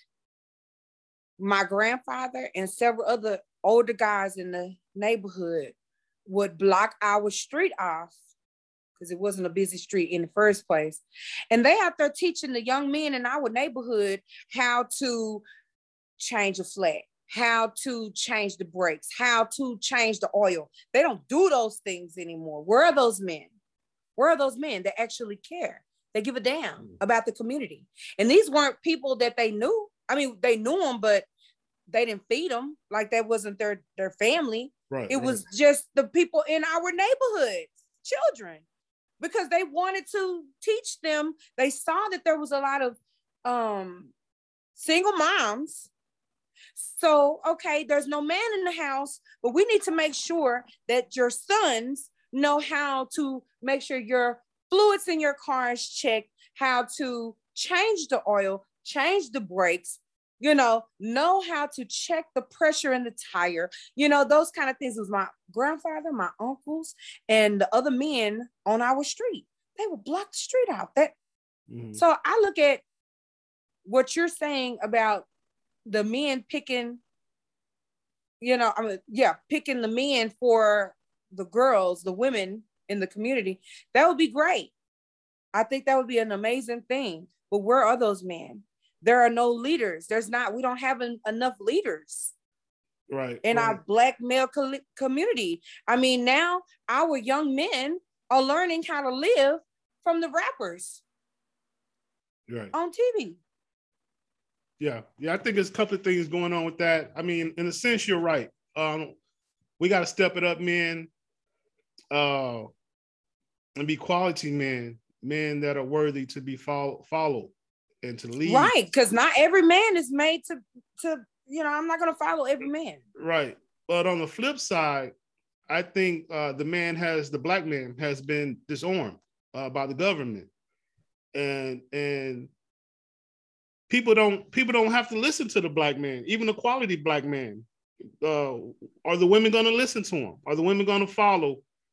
S4: my grandfather and several other older guys in the neighborhood would block our street off because it wasn't a busy street in the first place. And they out there teaching the young men in our neighborhood how to change a flat, how to change the brakes, how to change the oil. They don't do those things anymore. Where are those men? Where are those men that actually care? They give a damn about the community. And these weren't people that they knew. I mean, they knew them, but they didn't feed them. Like that wasn't their, their family.
S3: Right,
S4: it
S3: right.
S4: was just the people in our neighborhoods, children, because they wanted to teach them. They saw that there was a lot of um, single moms. So, okay, there's no man in the house, but we need to make sure that your sons know how to make sure your fluids in your car is checked, how to change the oil, change the brakes, you know, know how to check the pressure in the tire, you know, those kind of things. It was my grandfather, my uncles, and the other men on our street. They would block the street out. That, mm-hmm. So I look at what you're saying about the men picking, you know, I mean, yeah, picking the men for the girls, the women in the community, that would be great. I think that would be an amazing thing. But where are those men? There are no leaders. There's not, we don't have en- enough leaders.
S3: Right.
S4: In
S3: right.
S4: our Black male co- community. I mean, now our young men are learning how to live from the rappers
S3: right.
S4: on T V.
S3: Yeah. Yeah. I think there's a couple of things going on with that. I mean, in a sense, you're right. Um, we got to step it up, men, uh, and be quality men, men that are worthy to be follow- followed and to lead.
S4: Right. Because not every man is made to, to, you know, I'm not going to follow every man.
S3: Right. But on the flip side, I think uh, the man has, the Black man has been disarmed uh, by the government. And, and people don't, people don't have to listen to the Black man, even the quality Black man. Uh, are the women going to listen to him? Are the women going to follow?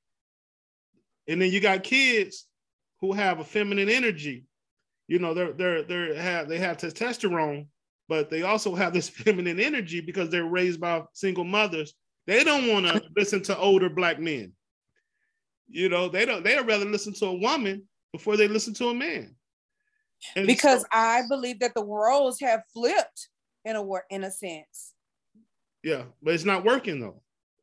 S3: And then you got kids who have a feminine energy. You know, they're, they're, they're have, they have testosterone, but they also have this feminine energy because they're raised by single mothers. They don't want to listen to older Black men. You know, they don't, they'd rather listen to a woman before they listen to a man. And
S4: because
S3: so,
S4: I believe that the roles have flipped in a in a sense.
S3: Yeah, but it's not working though.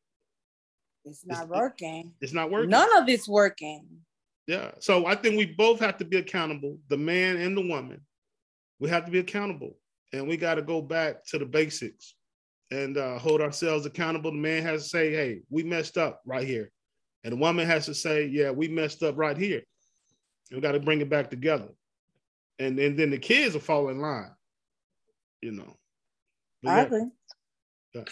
S4: It's not
S3: it's,
S4: working.
S3: It's not working.
S4: None of it's working.
S3: Yeah. So I think we both have to be accountable, the man and the woman. We have to be accountable. And we got to go back to the basics and uh, hold ourselves accountable. The man has to say, hey, we messed up right here. And the woman has to say, yeah, we messed up right here. We got to bring it back together. And, and then the kids will fall in line, you know. But
S4: I
S3: yeah,
S4: agree.
S3: yeah.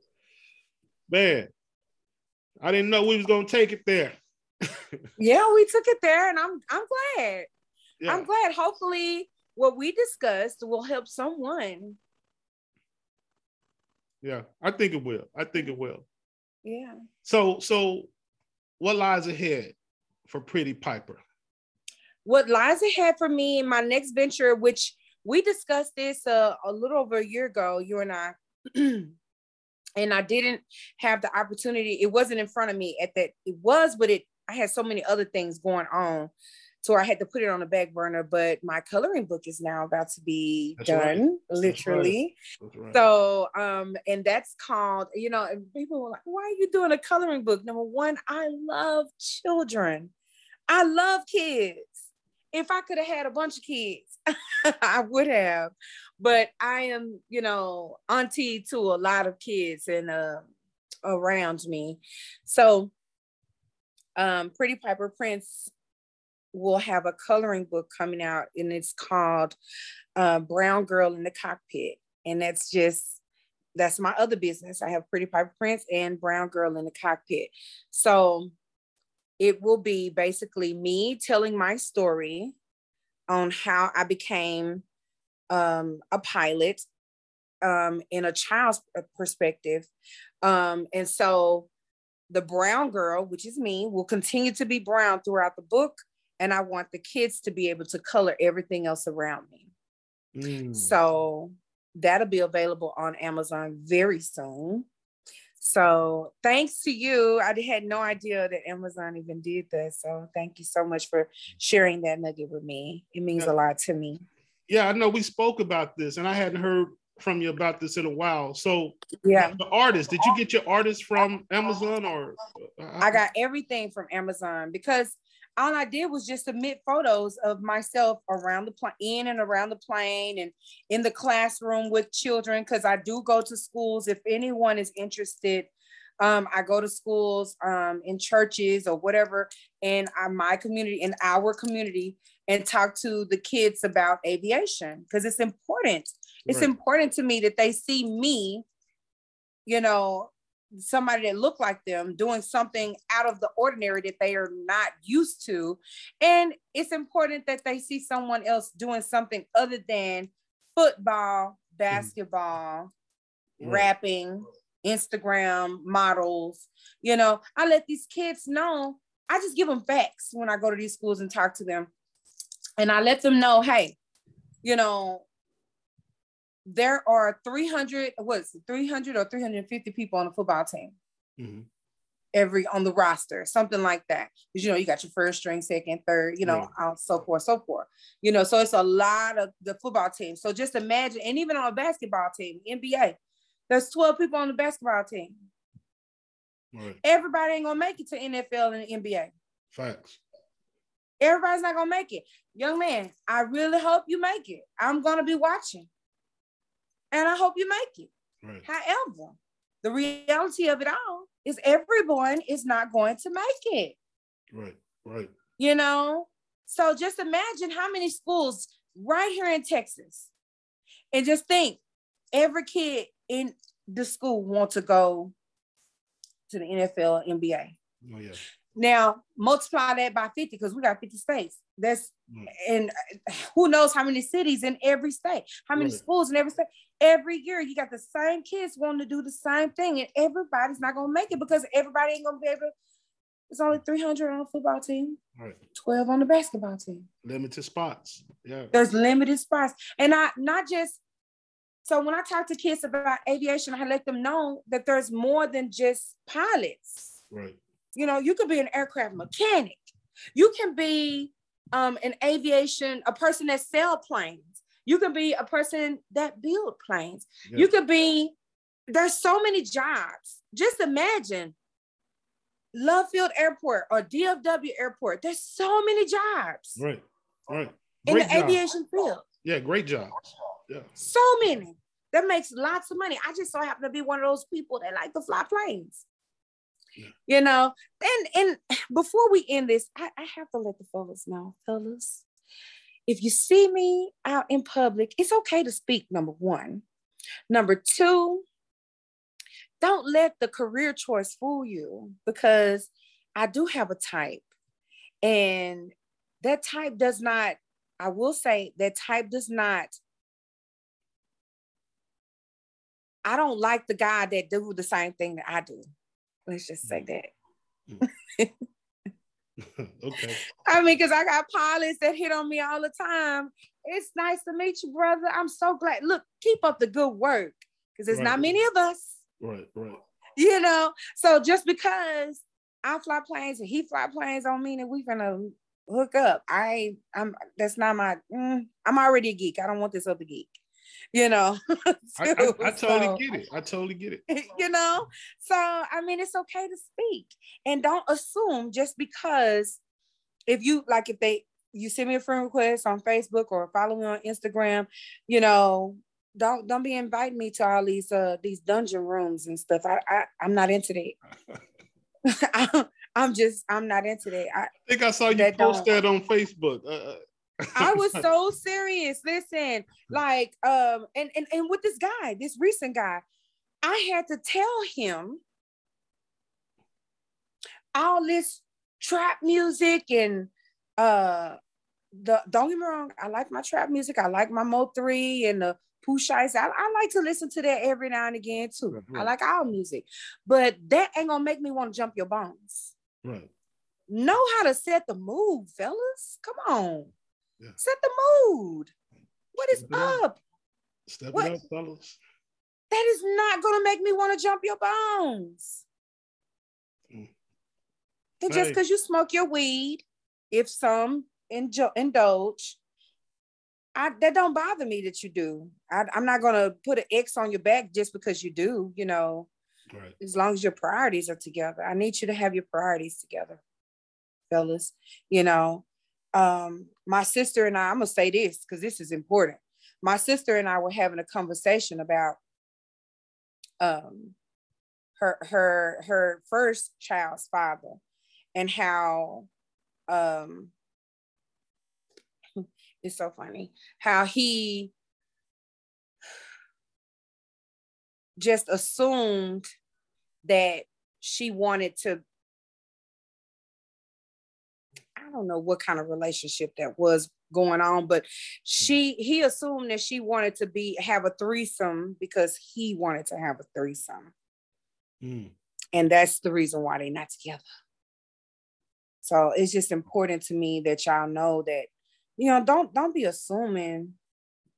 S3: Man, I didn't know we was going to take it there.
S4: Yeah, we took it there, and I'm I'm glad.
S3: Yeah.
S4: I'm glad. Hopefully, what we discussed will help someone.
S3: Yeah, I think it will. I think it will.
S4: Yeah.
S3: So, so what lies ahead for Pretty Piper?
S4: What lies ahead for me in my next venture, which we discussed this uh, a little over a year ago, you and I, and I didn't have the opportunity. It wasn't in front of me at that. It was, but it I had so many other things going on, so I had to put it on the back burner. But my coloring book is now about to be
S3: That's
S4: done,
S3: right.
S4: literally.
S3: That's right. That's right.
S4: So, um, and that's called, you know, and people were like, "Why are you doing a coloring book?" Number one, I love children. I love kids. If I could have had a bunch of kids, I would have. But I am, you know, auntie to a lot of kids and uh, around me. So, um, Pretty Piper Prints will have a coloring book coming out, and it's called uh, Brown Girl in the Cockpit. And that's just, that's my other business. I have Pretty Piper Prints and Brown Girl in the Cockpit. So it will be basically me telling my story on how I became um, a pilot um, in a child's perspective. Um, and so the brown girl, which is me, will continue to be brown throughout the book. And I want the kids to be able to color everything else around me. Mm. So that'll be available on Amazon very soon. So thanks to you. I had no idea that Amazon even did that. So thank you so much for sharing that nugget with me. It means yeah. a lot to me.
S3: Yeah, I know we spoke about this and I hadn't heard from you about this in a while. So
S4: yeah,
S3: the artist, did you get your artist from Amazon or?
S4: I got everything from Amazon because all I did was just submit photos of myself around the plane, in and around the plane and in the classroom with children. Cause I do go to schools. If anyone is interested, um, I go to schools, um, in churches or whatever, in uh, my community, in our community, and talk to the kids about aviation. Cause it's important. It's right. important to me that they see me, you know, somebody that look like them doing something out of the ordinary that they are not used to. And it's important that they see someone else doing something other than football, basketball, mm. rapping, Instagram models. You know, I let these kids know, I just give them facts when I go to these schools and talk to them. And I let them know, hey, you know, there are three hundred, what's it, three hundred or three hundred fifty people on the football team. Mm-hmm. Every on the roster, something like that. Because you know, you got your first string, second, third, you know, right. so forth, so forth. You know, so it's a lot of the football team. So just imagine, and even on a basketball team, N B A, there's twelve people on the basketball team. Right. Everybody ain't gonna make it to N F L and the N B A.
S3: Facts.
S4: Everybody's not gonna make it. Young man, I really hope you make it. I'm gonna be watching. And I hope you make it. Right. However, the reality of it all is everyone is not going to make it.
S3: Right, right.
S4: You know, so just imagine how many schools right here in Texas, and just think every kid in the school wants to go to the N F L, N B A. Oh yeah. Now multiply that by fifty because we got fifty states. That's mm. and who knows how many cities in every state, how many right. schools in every state. Every year you got the same kids wanting to do the same thing, and everybody's not gonna make it because everybody ain't gonna be able to. It's only three hundred on the football team, right. twelve on the basketball team.
S3: Limited spots. Yeah.
S4: There's limited spots. And I not just so when I talk to kids about aviation, I let them know that there's more than just pilots.
S3: Right.
S4: You know, you could be an aircraft mechanic. You can be um, an aviation, a person that sells planes. You can be a person that build planes. Yeah. You could be, there's so many jobs. Just imagine Love Field Airport or D F W Airport. There's so many jobs.
S3: Right, right.
S4: In great the jobs. Aviation field.
S3: Yeah, great jobs. Yeah.
S4: So many. That makes lots of money. I just so happen to be one of those people that like to fly planes. Yeah. You know, and, and before we end this, I, I have to let the fellas know, fellas, if you see me out in public, it's okay to speak, number one. Number two, don't let the career choice fool you because I do have a type. And that type does not, I will say that type does not, I don't like the guy that do the same thing that I do. Let's just say that.
S3: Okay.
S4: I mean, because I got pilots that hit on me all the time. It's nice to meet you, brother. I'm so glad. Look, keep up the good work because there's right. not many of us.
S3: Right, right.
S4: You know, so just because I fly planes and he fly planes don't mean that we're gonna hook up. I, I'm. That's not my. Mm, I'm already a geek. I don't want this other geek. You know.
S3: too, I, I, I totally so, get it. I totally get it.
S4: You know, so I mean, it's okay to speak and don't assume just because if you like if they you send me a friend request on Facebook or follow me on Instagram, you know. Don't don't be inviting me to all these uh these dungeon rooms and stuff. I, I I'm not into that. I, I'm just I'm not into that. I,
S3: I think I saw you that post that on Facebook. Uh,
S4: I was so serious. Listen, like um and, and and with this guy, this recent guy, I had to tell him all this trap music and uh the don't get me wrong. I like my trap music. I like my Mo three and the Pooh Shiesty. I, I like to listen to that every now and again too. Right. I like all music, but that ain't gonna make me want to jump your bones.
S3: Right.
S4: Know how to set the mood, fellas. Come on, yeah. Set the mood. What is Step up? up?
S3: Step what? It up, fellas.
S4: That is not gonna make me want to jump your bones. Mm. And just because you smoke your weed, if some injo- indulge. I, that don't bother me that you do. I, I'm not going to put an X on your back just because you do, you know, right. As long as your priorities are together. I need you to have your priorities together, fellas. You know, um, my sister and I, I'm going to say this because this is important. My sister and I were having a conversation about um, her, her, her first child's father and how um, it's so funny how he just assumed that she wanted to, I don't know what kind of relationship that was going on, but she, he assumed that she wanted to be, have a threesome because he wanted to have a threesome. Mm. And that's the reason why they're not together. So it's just important to me that y'all know that, you know, don't don't be assuming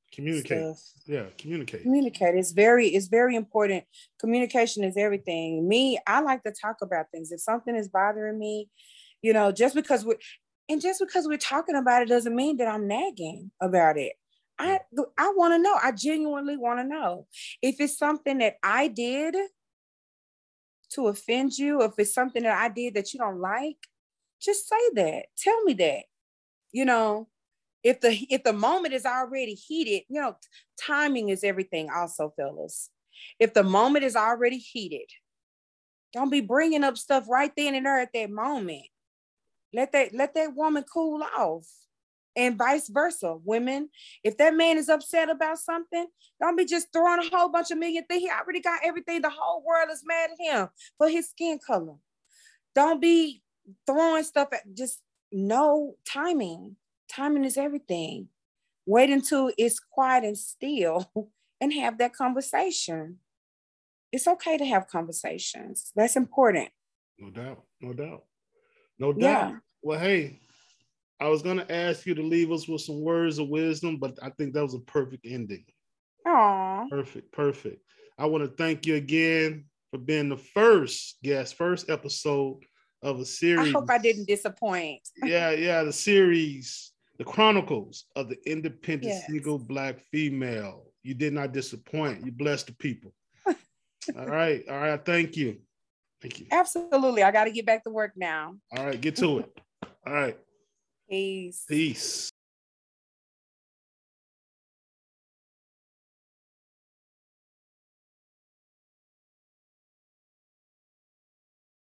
S3: Communicate. Stuff. Yeah, communicate.
S4: Communicate. It's very, it's very important. Communication is everything. Me, I like to talk about things. If something is bothering me, you know, just because we're, and just because we're talking about it doesn't mean that I'm nagging about it. I, I want to know. I genuinely want to know. If it's something that I did to offend you, if it's something that I did that you don't like, just say that. Tell me that. You know, if the if the moment is already heated, you know, timing is everything also, fellas. If the moment is already heated, don't be bringing up stuff right then and there at that moment. Let that let that woman cool off. And vice versa. Women, if that man is upset about something, don't be just throwing a whole bunch of million things. He already got everything. The whole world is mad at him for his skin color. Don't be throwing stuff at, just no timing. Timing is everything. Wait until it's quiet and still and have that conversation. It's okay to have conversations. That's important.
S3: No doubt. No doubt. No doubt. Yeah. Well, hey, I was going to ask you to leave us with some words of wisdom, but I think that was a perfect ending.
S4: Aww.
S3: Perfect, perfect. I want to thank you again for being the first guest, first episode of a series.
S4: I hope I didn't disappoint.
S3: yeah, yeah, the series, the Chronicles of the Independent yes. Single Black Female. You did not disappoint. You blessed the people. all right, all right. Thank you. Thank you.
S4: Absolutely. I got to get back to work now.
S3: All right, get to it. All right.
S4: Peace.
S3: Peace.